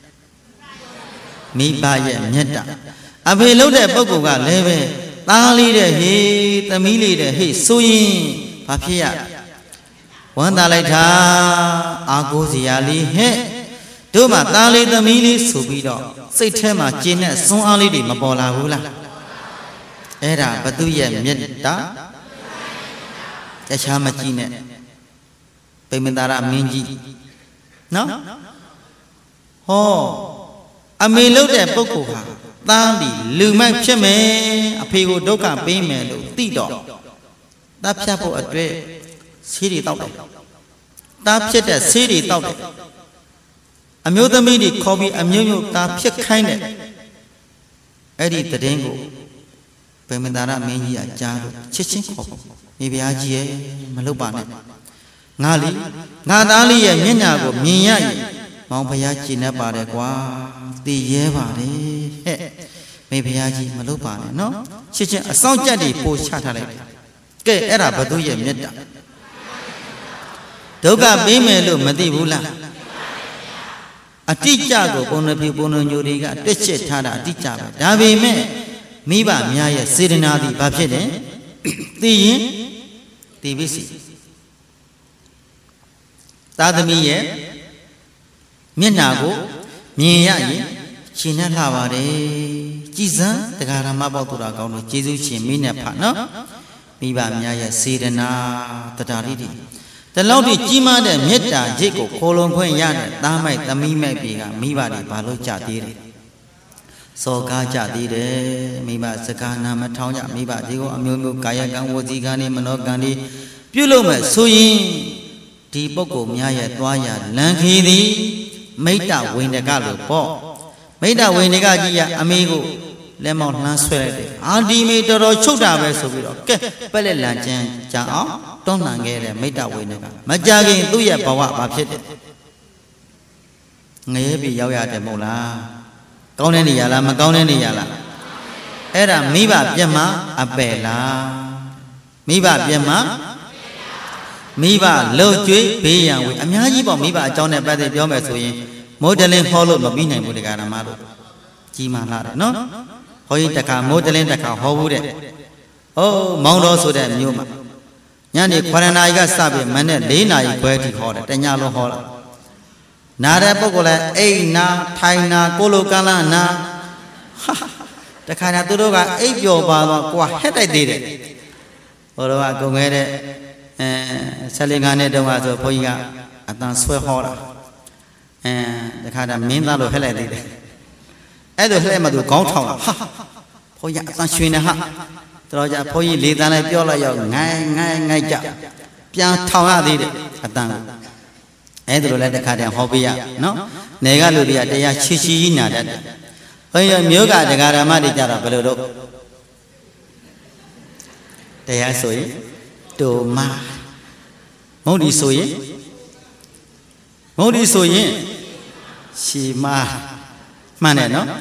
Me Paya Meta. A me load at Pogoga, Leve, Tali the He, the Mili the He, Suyin, Papia. One later, Agosiali, he, Duma Tali the Mili Subido, say Tema, Gina, soon only the Mabola Hula. Era, but do ye Meta? The Chamachine, Pemendara Minji. No? Oh, I may load at Pocoha, Tali, Luma Cheme, a Pego Doka Payment, Tido. That chapel address. City thought it. That shit a city thought it. A mutamidi copy a mu that shit kind of Eddie the Dango. Pemendara Mania Jaro, Chichin Copo, maybe I G A, Malubana. Nali, Nadali and Minago, Mia, Montpayachi Nebaregua, the Yeva, maybe I G Malubana, no? Chichin a sound jetty post chatterley. Get era Baduya Meta. Doga Bimelo Madibula. A teacher go on the people on Yuriga, Teche Tada, teacher. Davi me, Miba, Mia, Sirinadi, Babjede, the T V C. Tadamiye, Minago, Mia, China Lavare, Giza, the Garamabatura, Jesus, Mina Pana, Miba, Mia, Sirena, Tataridi. The Lodi Jima de Meta, Jacob, Colon Poyan, Damai, the Mime Biga, Mibadi, Balocha did it. So Gaja did it, Miba Sakana, Matoya, Miba, Digo, Amumu, Kayagan, Wozigani, Monogani, Pulome, Suyin, Tipoko, Maya, Dwaya, Lankidi, Meta, Winnegalu, Po, Meta, Winnegagia, Amigo. Lemon Lanswell, Adi made the Rochuda Vesovido, Pelelan, Jao, don't get a meta winner. Majagi, Duya Bawa, Babset. Maybe Yaya de Mola. Goneni Yala, Magoneni Yala. Era Miba Yama, a bella. Miba Yama, Miba, low tree, Bayan, with a Miajibo, Miba, John and Brother Yomesoy, modeling hollow Mabina with the Garamado. Jima, no? Hoytaka, modeling the car, how would it? Oh, Mount also that Numa. Yani Quaranaga Sabi, Mana, Lena, Querty Hall, Tanyalo Hall. Nada Pogola, A na, Taina, Colocala, na. The kind of Tudoga, eight your baba, what had I did it? Although I go get it, selling on it, was a Poya, at the Swear Hall. And the kind of Mindalo Hella did it. Edo Hema do Gontown. Poya, Sanchuina ha. Troja Poy lead than a piola, Nai, Nai, Nai, Pian Tawa did it. At Dana. Edo let the cat and Hobia, no? Negaludia, they are Chichina. When you're Muga, the Garamadi Jara Pelodo. They are so to Ma Modi Soye Modi Soye She Ma Mane, no?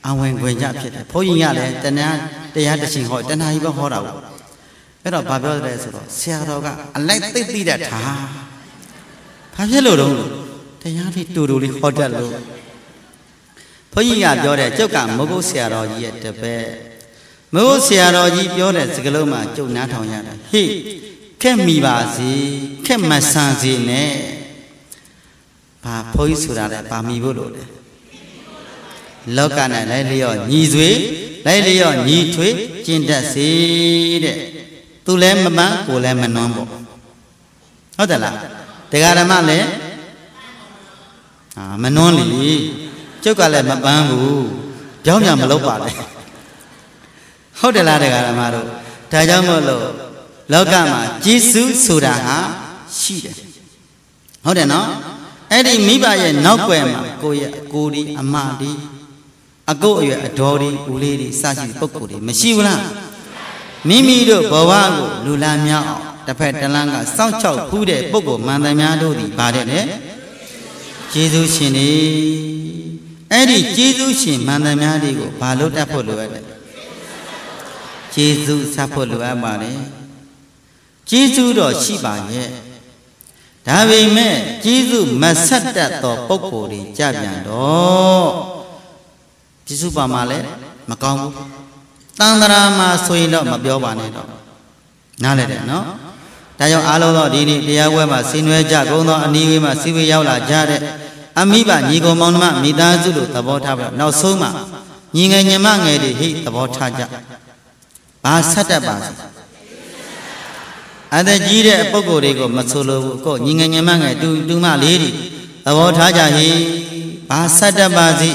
အဝင်ခွင့်ကြဖြစ်တယ်ဘုန်းကြီးကလည်းတဏှာတရားတစ်ချိန်ဟောတဏှာကြီးပဲဟောတာဘူးအဲ့တော့ဘာပြောလဲဆိုတော့ဆရာတော်ကအလိုက်သိသိတတ်တာဘာဖြစ်လို့တော့တရားလေးတူတူလေးဟောတတ်လို့ဘုန်းကြီးကပြောတယ်ကျုပ်ကမုတ်ကုတ်ဆရာတော်ကြီးရဲ့တပည့်မုတ်ကုတ်ဆရာတော်ကြီးပြောတဲ့စကားလုံးမှာကျုပ်နားထောင်ရတယ်ဟေ့ခက်မိပါစေခက်မဆန်စေနဲ့ဘာဘုန်းကြီးဆိုတာလဲဗာမိဖို့လို့လေလောကနဲ့လိုက်လျော့ညီဆွေလိုက်လျော့ညီထွေကျင့်တတ်စေတဲ့သူလည်းမပန်းကိုလည်းမနှွမ်းပေါ့ဟုတ်တယ်လားတရားဓမ္မလည်းအာမနှွမ်းလေကျုပ်ကလည်းမပန်းဘူးကြောင်းညာမလုပ်ပါနဲ့ဟုတ်တယ်လားတရားဓမ္မတို့ဒါကြောင့်မို့လို့လောကမှာကျေးဇူးဆိုတာဟာရှိတယ်ဟုတ်တယ်နော်အဲ့ဒီမိဘရဲ့နောက်ွယ်မှာကိုယ့်ရဲ့အကိုဒီအမဒီအကုတ်အရွယ်အတော်ဒီဦးလေးဒီစရှိပုဂ္ဂိုလ်တွေမရှိဘူးလားမိမိတို့ဘဝကိုလူလာများအောင်တစ်ဖက်တစ်လမ်းကစောင့်ချောက်ဖူးတဲ့ပုဂ္ဂိုလ်မှန်သမျှတို့သည်ဗါတဲ့လေကျေးဇူးရှင်တွေအဲ့ဒီကျေးဇူးရှင်မှန်သမျှတွေကိုဘာလို့တတ်ဖို့လိုရလဲကျေးဇူးဆက်ဖို့လိုအပ်ပါတယ်ကျေးဇူးတော်ရှိပါရဲ့ဒါပေမဲ့ကျေးဇူးမဆက်တတ်သောပုဂ္ဂိုလ်တွေကြပြန်တော့ကျေးဇူးပါမှလည်းမကောင်းဘူးတန်ត្រာမှာဆိုရင်တော့မပြောပါနဲ့တော့နားလည်တယ်နော်ဒါကြောင့်အားလုံးသောဒီနေ့တရားပွဲမှာဆင်နွှဲကြကုန်သောအနည်းဝေးမှာစီဝေးရောက်လာကြတဲ့အမိဘညီကောင်မောင်နှမမိသားစုတို့သဘောထားပြီးနောက်ဆုံးမှာညီငယ်ညီမငယ်တွေဟိသဘောထားကြဘာဆက်တတ်ပါစေအသက်ကြီးတဲ့ပုဂ္ဂိုလ်တွေကိုမဆိုလိုဘူးကိုညီငယ်ညီမငယ်တူတူမလေးတွေသဘောထားကြဟိဘာဆက်တတ်ပါစေ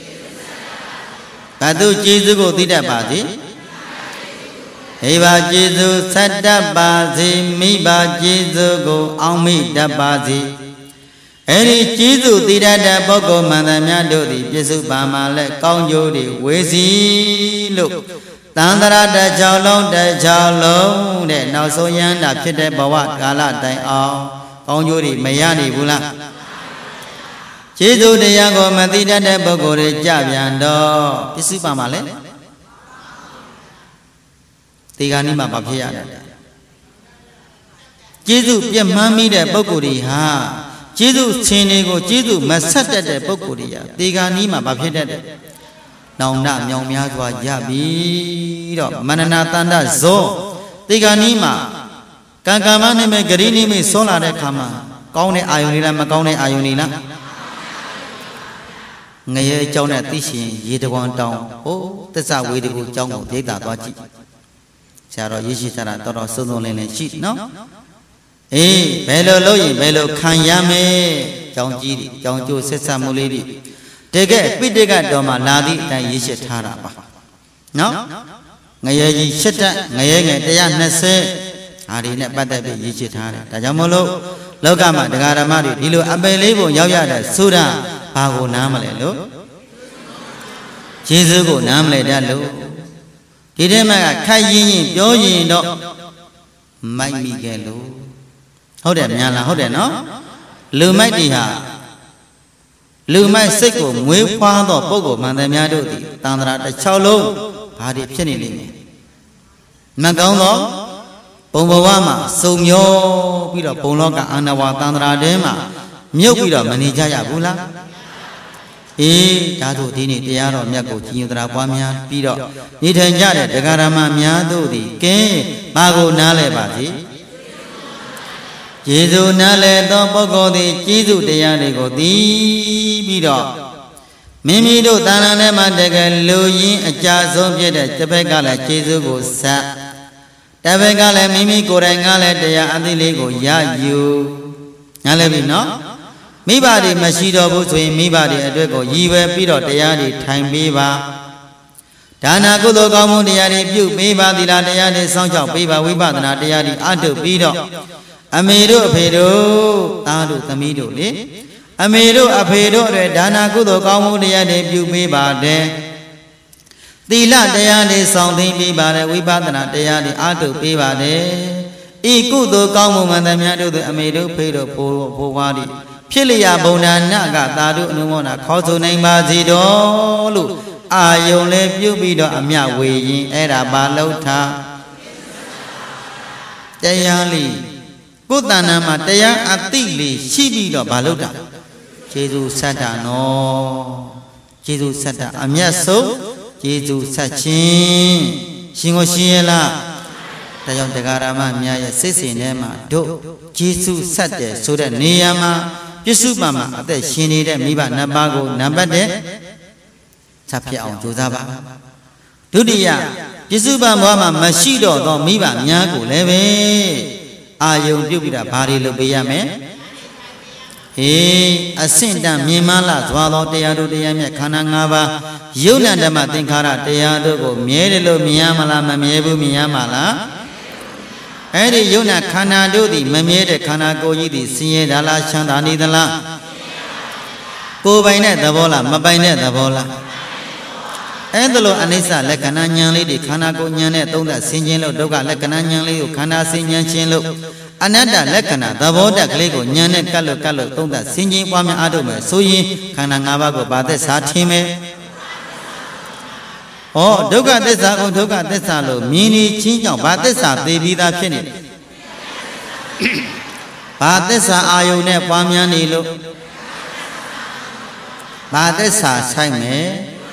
ဘသူကျေးဇူးကိုသိတတ်ပါစေဟေဘာကျေးဇူးဆက်တတ်ပါစေမိဘကျေးဇူးကိုအောက်မေ့တတ်ပါစေအဲ့ဒီကျေးဇူးသိတတ်တဲ့ပုဂ္ဂိုလ်မှန်သမျှတို့သည်ပြစ္ဆုတ်ပါမှာလဲကောင်းကျိုးတွေဝေစီလို့တန်ត្រာတစ်ချောင်းလုံးတစ်ချောင်းလုံးတဲ့နောက်ဆုံးရဟန္တာဖြစ်တဲ့ဘဝကာလတိုင်အောင်ကောင်းကျိုးတွေမရနိုင်ဘူးလားကျေးဇူးတရားကိုမသိတတ်တဲ့ပုဂ္ဂိုလ်တွေကြပြန်တော့ပြစ္ဆုတ်ပါမှာလဲဒီကနေ့မှမဖြစ်ရတဲ့ကျေးဇူးပြတ်မှန်းမိတဲ့ပုဂ္ဂိုလ်တွေဟာကျေးဇူးရှင်တွေကိုကျေးဇူးမဆက်တတ်တဲ့ပုဂ္ဂိုလ်တွေဟာဒီကနေ့မှမဖြစ်တတ်တဲ့နောင်တမြောင်များစွာရပြီတော့မနနာတန္တဇောဒီကနေ့မှကံကံမနေမဲ့ဂရိနိမိတ်ဆွလာတဲ့ခါမှာကောင်းတဲ့အာယုန်တွေလားမကောင်းတဲ့အာယုန်တွေလားငရဲအကြောင်းနဲ့သိရှင်ရေတကွန်တောင်းဟိုသစ္စာဝေဒီကိုအကြောင်းကိုဒိဋ္ဌာသွားကြည့်ဆရာတော်ရေးရှိတာတော်တော်စုံစုံလင်းလင်းရှိနော်အေးဘယ်လိုလုပ်ရင်ဘယ်လိုခံရမယ်ကြောင်းကြီးတွေကြောင်းကျိုးဆက်ဆက်မှုလေးတွေတကယ်ပိဋကတော်မှာလာသည့်အတိုင်းရေးရှိထားတာပါနော်ငရဲကြီးရှစ်တက်ငရဲငယ်တစ်ရာနှစ်ဆယ်ဟာဒီနဲ့ပတ်သက်ပြီးရေးရှိထားတယ်ဒါကြောင့်မို့လို့လောကမှာတရားဓမ္မတွေဒီလိုအပယ်လေးပုံရောက်ရတဲ့ဆိုတာဘာကိုနားမလဲလို့ကျေးဇူးကိုနားမလဲတတ်လို့ဒီထဲမှာခိုက်ရင်ရင်ပြောရင်တော့မိုက်မိခဲ့လို့ဟုတ်တယ်များလားဟုတ်တယ်နော်လူမိုက်တွေဟာလူမိုက်စိတ်ကိုမွေးဖွားသောပုဂ္ဂိုလ်မှန်သမျှတို့သည်တန်ត្រာတစ်ချောင်းလုံးဘာတွေဖြစ်နေလိမ့်မယ်မကောင်းသောဘုံဘဝမှာစုံမျောပြီးတော့ဘုံလောကအာနဝတန်ត្រာတဲမှာမြုပ်ပြီးတော့မနေကြရဘူးလားအေးဓာတုဒီနေ့တရားတော်မြတ်ကိုကြည်ညိုတရားပွားများပြီးတော့နေထိုင်ကြတဲ့တရားဓမ္မများတို့သည်ကဲဘာကိုနားလဲပါစေကျေးဇူးနားလဲသောပုဂ္ဂိုလ်သည်ကျေးဇူးတရားတွေကိုသိပြီးတော့မိမိတို့တဏ္ဍာထဲမှာတကယ်လူရင်းအကြဆုံးဖြစ်တဲ့တစ်ဖက်ကလည်းကျေးဇူးကိုဆက်တစ်ဖက်ကလည်းမိမိကိုယ်တိုင်ကလည်းတရားအသိလေးကိုရယူနားလဲပြီနော်မိဘတွေမရှိတော့ဘူးဆိုရင်မိဘတွေအတွက်ကိုရည်ရွယ်ပြီးတော့တရားတွေထိုင်ပေးပါဒါနာကုသိုလ်ကောင်းမှုတရားတွေပြုပေးပါသီလတရားတွေစောင့်ရှောက်ပေးပါဝိပဿနာတရားတွေအထုတ်ပြီးတော့အမေတို့အဖေတို့သားတို့သမီးတို့လေအမေတို့အဖေတို့တွေဒါနာကုသိုလ်ကောင်းမှုတရားတွေပြုပေးပါတယ်သီလတရားတွေစောင့်သိမ်းပေးပါတယ်ဝိပဿနာတရားတွေအထုတ်ပေးပါတယ်ဤကုသိုလ်ကောင်းမှုမှန်သမျှတို့သည်အမေတို့ဖေတို့ဘိုးဘိုးဘွားတွေဖြစ်လျာဘုံနာနကသာတို့အနုမောနာခေါ်ဆိုနိုင်ပါစေတော်လို့အာယုံလေးပြုပြီးတော့အမြဝေရင်အဲ့ဒါဘာလို့ထားတရားလေးကိုယ်တဏ္ဍာမှာတရားအသိလေးရှိပြီးတော့ဘာလို့တာကျေစုဆက်တာနော်ကျေစုဆက်တာအမြတ်ဆုံးကျေစုဆက်ခြင်းရှင်ကိုရှင်ရလားဒါကြောင့်တရားဓမ္မများရဲ့စိတ်စဉ်ထဲမှာတို့ကျေစုဆက်တယ်ဆိုတဲ့နေရာမှာပြစ္စုပန်မှာအသက်ရှင်နေတဲ့မိဘနှစ်ပါးကိုနံပါတ်တစ်ဆက်ဖြစ်အောင်ကြိုးစားပါဒုတိယပြစ္စုပန်ဘဝမှာမရှိတော့သောမိဘများကိုလည်းပဲအာယုံပြုတ်ပြီးတာဘာတွေလုပ်ပေးရမလဲအေးအဆင့်တန်မြင်မှလာစွာသောတရားတို့တရားမြတ်ခန္ဓာ၅ပါးယုံနာဓမ္မသင်္ခါရတရားတို့ကိုမြဲတယ်လို့မြင်ရမလားမမြဲဘူးမြင်ရမှာလားအဲ့ဒီယုံနာခန္ဓာတို့သည်မမြဲတဲ့ခန္ဓာကိုယ်ကြီးသည်ဆင်းရဲတာလားချမ်းသာနေသလားကိုယ်ပိုင်တဲ့သဘောလားမပိုင်တဲ့သဘောလားအဲ့ဒါလိုအနိစ္စလက္ခဏာဉာဏ်လေးတွေခန္ဓာကိုယ်ဉာဏ်နဲ့သုံးသပ်ဆင်ခြင်လို့ဒုက္ခလက္ခဏာဉာဏ်လေးကိုခန္ဓာဆင်ခြင်ခြင်းလို့အနတ္တလက္ခဏာသဘောတက်ကလေးကိုဉာဏ်နဲ့ကတ်လို့ကတ်လို့သုံးသပ်ဆင်ခြင်ပွားများအားထုတ်မယ်ဆိုရင်ခန္ဓာ၅ပါးကိုဘာသက်စာထင်မယ်ဩဒုက္ခသစ္စာကိုဒုက္ခသစ္စာလို့မြင်နေချင်းကြောင့်ဘာသစ္စာသိပြီးသားဖြစ်နေဘာသစ္စာအာယုန်နဲ့ပွားများနေလို့ဘာသစ္စာဆိုင်မယ်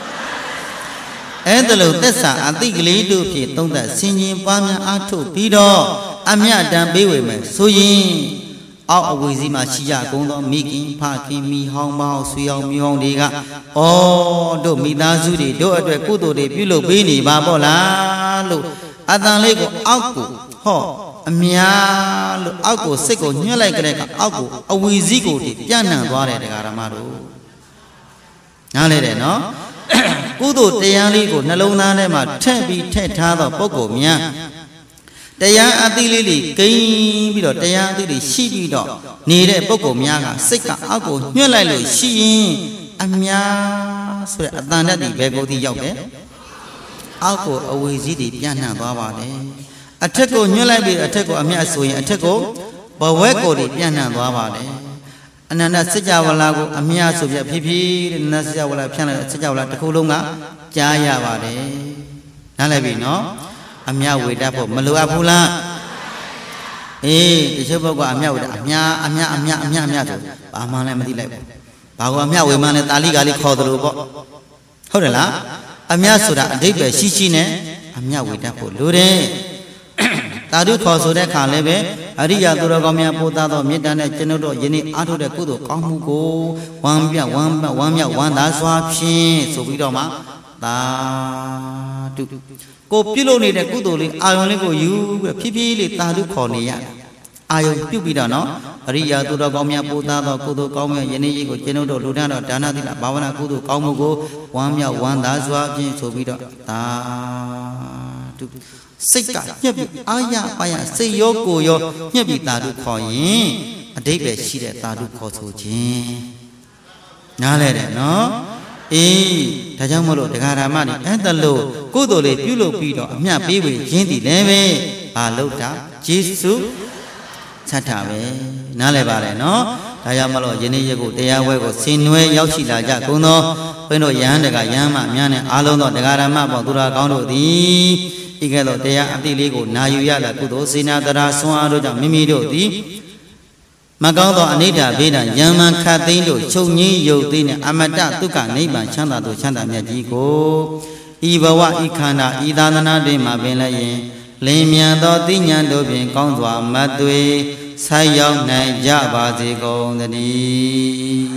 အဲ့ဒါလို့သစ္စာအတိကလေးတို့ဖြင့်သုံးသပ်ဆင်ခြင်ပွားများအားထုတ်ပြီးတော့အမြတ်တမ်းပေးဝေမယ်ဆိုရင်အောက်အဝေစီမှာရှိကြကုန်သောမိခင်ဖခင်မိဟောင်းမဟောင်းဆွေအောင်မြောင်းတွေကဩတို့မိသားစုတွေတို့အတွက်ကုသိုလ်တွေပြုလုပ်ပေးနေပါပေါ့လားလို့အတန်လေးကိုအောက်ကိုဟောအများလို့အောက်ကိုစိတ်ကိုညှက်လိုက်ကြတဲ့ကအောက်ကိုအဝေစီကိုတည်ပြန့်နှံ့သွားတယ်တရားဓမ္မတို့နားလဲတယ်နော်ကုသိုလ်တရားလေးကိုနှလုံးသားထဲမှာထည့်ပြီးထည့်ထားသောပုဂ္ဂိုလ်များတရားအသိလေးတွေဂိမ်းပြီးတော့တရားအသိတွေရှိပြီးတော့နေတဲ့ပုဂ္ဂိုလ်များကစိတ်ကအောက်ကိုညှက်လိုက်လို့ရှိရင်အများဆိုတဲ့အတန်တတ်ဒီဘယ်ကိုသိရောက်တယ်အောက်ကိုအဝေစီးတွေပြန့်နှံ့သွားပါတယ်အထက်ကိုညှက်လိုက်ပြီးအထက်ကိုအမြတ်ဆိုရင်အထက်ကိုဘဝက်ကိုတွေပြန့်နှံ့သွားပါတယ်အနန္တစัจ java လာကိုအမြတ်ဆိုပြဖြည်းဖြည်းတဲ့နတ်စัจ java လာဖြန့်လိုက်စัจ java လာတစ်ခုလုံးကကြားရပါတယ်နားလည်ပြီနော်အမြဝေတတ်ဖို့မလိုအပ်ဘူးလားအေးတချို့ဘုကအမြဝေတတ်အမြအမြအမြအမြအမြဆိုဘာမှလည်းမသိလိုက်ဘူးဘာကအမြဝေမှန်းလဲတာလိကလေးခေါ်သလိုပေါ့ဟုတ်တယ်လားအမြဆိုတာအဓိပ္ပာယ်ရှိရှိနဲ့အမြဝေတတ်ဖို့လိုတယ်သာဓုခေါ်ဆိုတဲ့ခါလည်းပဲအရိယာသူတော်ကောင်းများပို့သားသောမေတ္တာနဲ့ကျွန်ုပ်တို့ယနေ့အားထုတ်တဲ့ကုသိုလ်ကောင်းမှုကိုဝမ်းပြဝမ်းဝမ်းမြောက်ဝမ်းသာစွာဖြင့်ဆိုပြီးတော့မှသာဓုကိုပြုလုပ်နေတဲ့ကုသိုလ်လေးအာယုံလေးကိုယူပြီးဖြည်းဖြည်းလေးသာဓုခေါ်နေရအာယုံပြုပြီးတော့နော်အရိယာသူတော်ကောင်းများပို့သားသောကုသိုလ်ကောင်းမြတ်ယနေ့ကြီးကိုကျွန်ုပ်တို့လူတန်းတော်ဒါနသီလဘာဝနာကုသိုလ်ကောင်းမှုကိုဝမ်းမြောက်ဝမ်းသာစွာဖြင့်ဆိုပြီးတော့သာဓုစိတ်ကညှက်ပြီးအာရပါရစိတ်ရောကိုယ်ရောညှက်ပြီးသာဓုခေါ်ရင်အဓိပ္ပာယ်ရှိတဲ့သာဓုခေါ်ဆိုခြင်းနားလဲတယ်နော်အေးဒါကြောင့်မလို့တရားဓမ္မတွေအဲ့ဒါလို့ကုသိုလ်လေးပြုလုပ်ပြီးတော့အမြတ်ပေးဝေရင်းတည်လည်းပဲဘာလို့တာယေရှုဆက်တာပဲနားလဲပါလေနော်ဒါကြောင့်မလို့ယနေ့ရက်ကိုတရားဝဲကိုဆင်နွှဲရောက်ရှိလာကြကုန်သောဘုန်းတော်ယဟန်တကယဟန်မများနဲ့အားလုံးသောတရားဓမ္မပေါသူတော်ကောင်းတို့သည်ဤကဲ့သို့တရားအတိလေးကိုနာယူရတာကုသိုလ်စေနာတရားဆွမ်းအားတို့ကြောင့်မိမိတို့သည်မကောင်းသောအနိဋ္ဌဘေးဒံယံမန်ခတ်သိမ်းတို့ချုပ်ငင်းယုတ်သိမ်းနဲ့အမတ္တဒုက္ခနိဗ္ဗာန်ချမ်းသာတို့ချမ်းသာမြတ်ကြီးကိုဤဘဝဤခန္ဓာဤသာသနာတွင်မှာပင်လည်းယင်လင်းမြန်သောသိဉာဏ်တို့ဖြင့်ကောင်းစွာမတ်သွေဆိုက်ရောက်နိုင်ကြပါစေကုန်သတည်း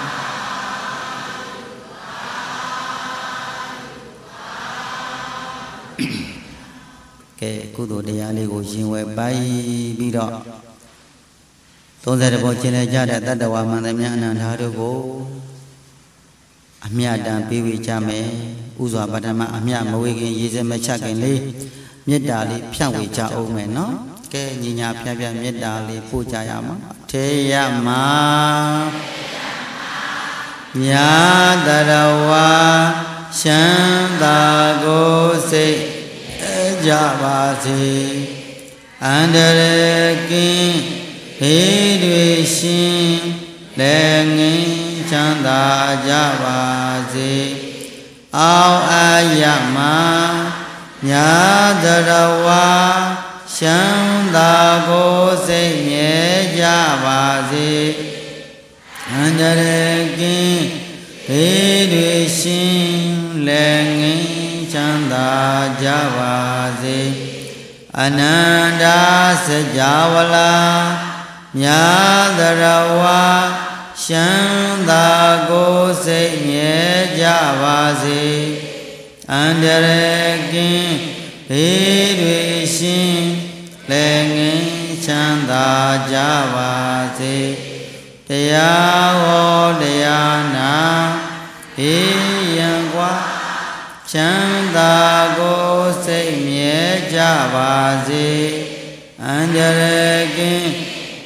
ကဲကုသိုလ်တရားလေးကိုရင်ဝယ်ပိုက်ပြီးတော့သုံးဆယ်တဘောကျင်လည်ကြတဲ့တတ္တဝါမှန်သမျှအနန္တတို့ကိုအမြတ်တမ်းပေးဝေကြမယ်ဥစွာပထမအမြတ်မဝေခင်ရေစမချခင်လေးမေတ္တာလေးဖြန့်ဝေကြအောင်မယ်နော်ကဲညီညာဖြန့်ဖြန့်မေတ္တာလေးပို့ကြရမှာထေယမညာတရဝါရှမ်းသာကိုစိတ်ကြပါစေအန္တရာယ်ကင်းဟေးတွေရှင်လည်းငင်းချမ်းသာကြပါစေ ao ayama Nyadarawa Shanda Go Se Nye Javazi Andarekin Hirishin Lengi Chanda Javazi Ananda Sajavala Nyadarawa Shanda Go Se Nye Javazi Andarekin Hirishin Lengi Chanda Javazi Deyawo Deyana Hiyangwa Chanda Go Se Nye Javazi Andarekin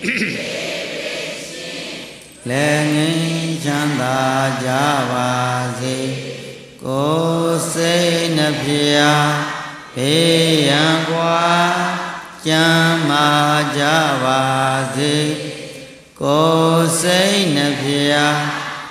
Lengi Chanda Javazi Go Se Nabhya Hiyangwa Chama Javazi Go Se Nabhya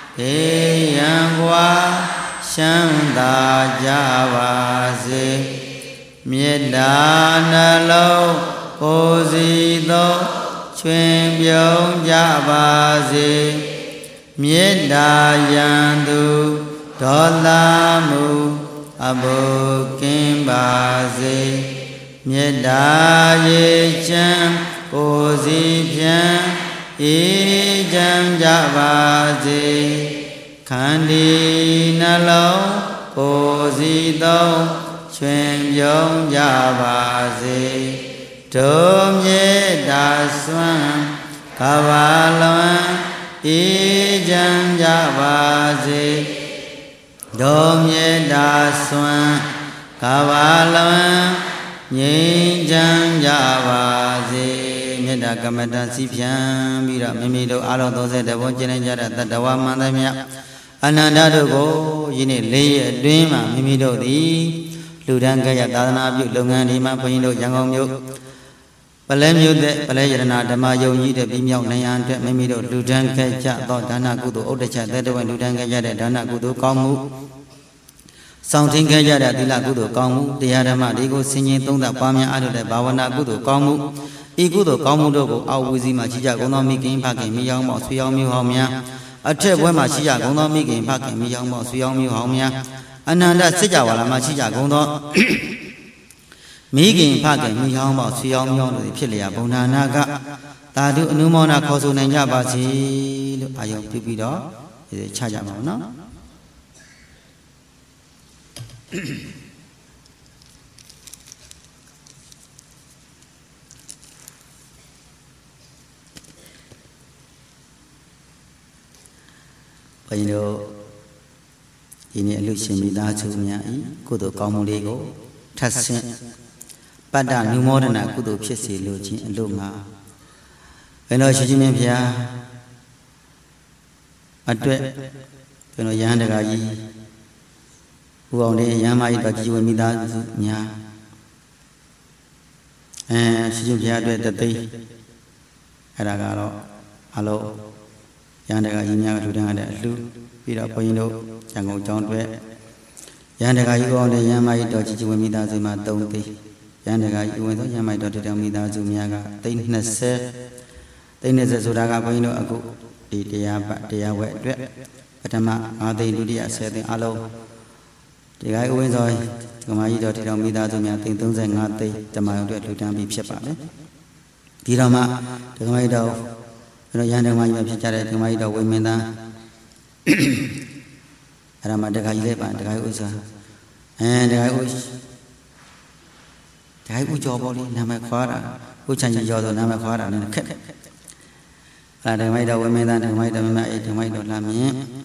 Hiyangwa Chanda Javazi Mieda Nalo Go Si Do Chuen Byung Javazi Mieda Yandu Dolamu Abu Kimbazi Mieda Yechan Ozi Pian Ijam Javazi Kandi Nalo Ozi Do Chuen Byung Javazi Dom Mieda Swan Kavalwan Ijam Javazi Dom Mieda Swan Kavalwan Ijam Javazi Mieda Kamata Sipyan Bira Mimido Alo Dose De Bon Jene Jara Tatawa Mandamya Ananda Dogo Yini Leye Dwema Mimido Di Ludan Kaya Tadana Byu Lungan Dima Puyindo Jangong Myu Palem Myu De Palay Yarana Dama Yong Yi De Bimyaw Nayan De Mimido Ludan Kaya To Dana Kudu Odecha Tedewan Ludan Kaya De Dana Kudu Kamu Song Ting Kaya De Dila Kudu Kamu Diyadama Digo Sinyin Tongda Pamya Adu De Bawana Kudu Kamu Ikudo Kamu Dogo Awuzi Machija Gono Mikin Pakin Miyang Mo Suyang Myu Haumya Ate Bwe Machija Gono Mikin Pakin Miyang Mo Suyang Myu Haumya Ananda Sijawala Machija Gono Mikin Pakin Miyang Mo Suyang Myu Pilia Bona Naga Tadu Numona Kosu Nanja Basi Ayo Pipido Chaja Mona Payindo Ini Alushin Mida Chumya Kudo Kamulego Tassin Pada Numorana Kudo Pisi Luchin Luma Veno Shijimia Adwe Veno Yandagayi Uonde Yamai Baji Mida Nya and Shijimia Dwe Tate Aragaro Alo Yandaga Yinya Ludanga Lu Pira Poino Jango John Dwe Yandaga Yugo de Yamai Doji Mida Zuma Donte Yandaga Yuendo Yamai Dota Mida Zumiaga Tainese Tainese Suraga Poino Agu Dia Dia Wet Atama Ade Ludia said the Alo The guy who went on Gamai Dota Mida Zumia Tintons and Nate Tamao Lutan be Shepa Tirama the Gamaido Yanda Mai Pichare to my dog women. Ramadaka Lepa, the guy was and the guy was the guy who job only Namakara, which I enjoyed on Namakara and a cat. I made a women and I made a maid to my dog Lammy.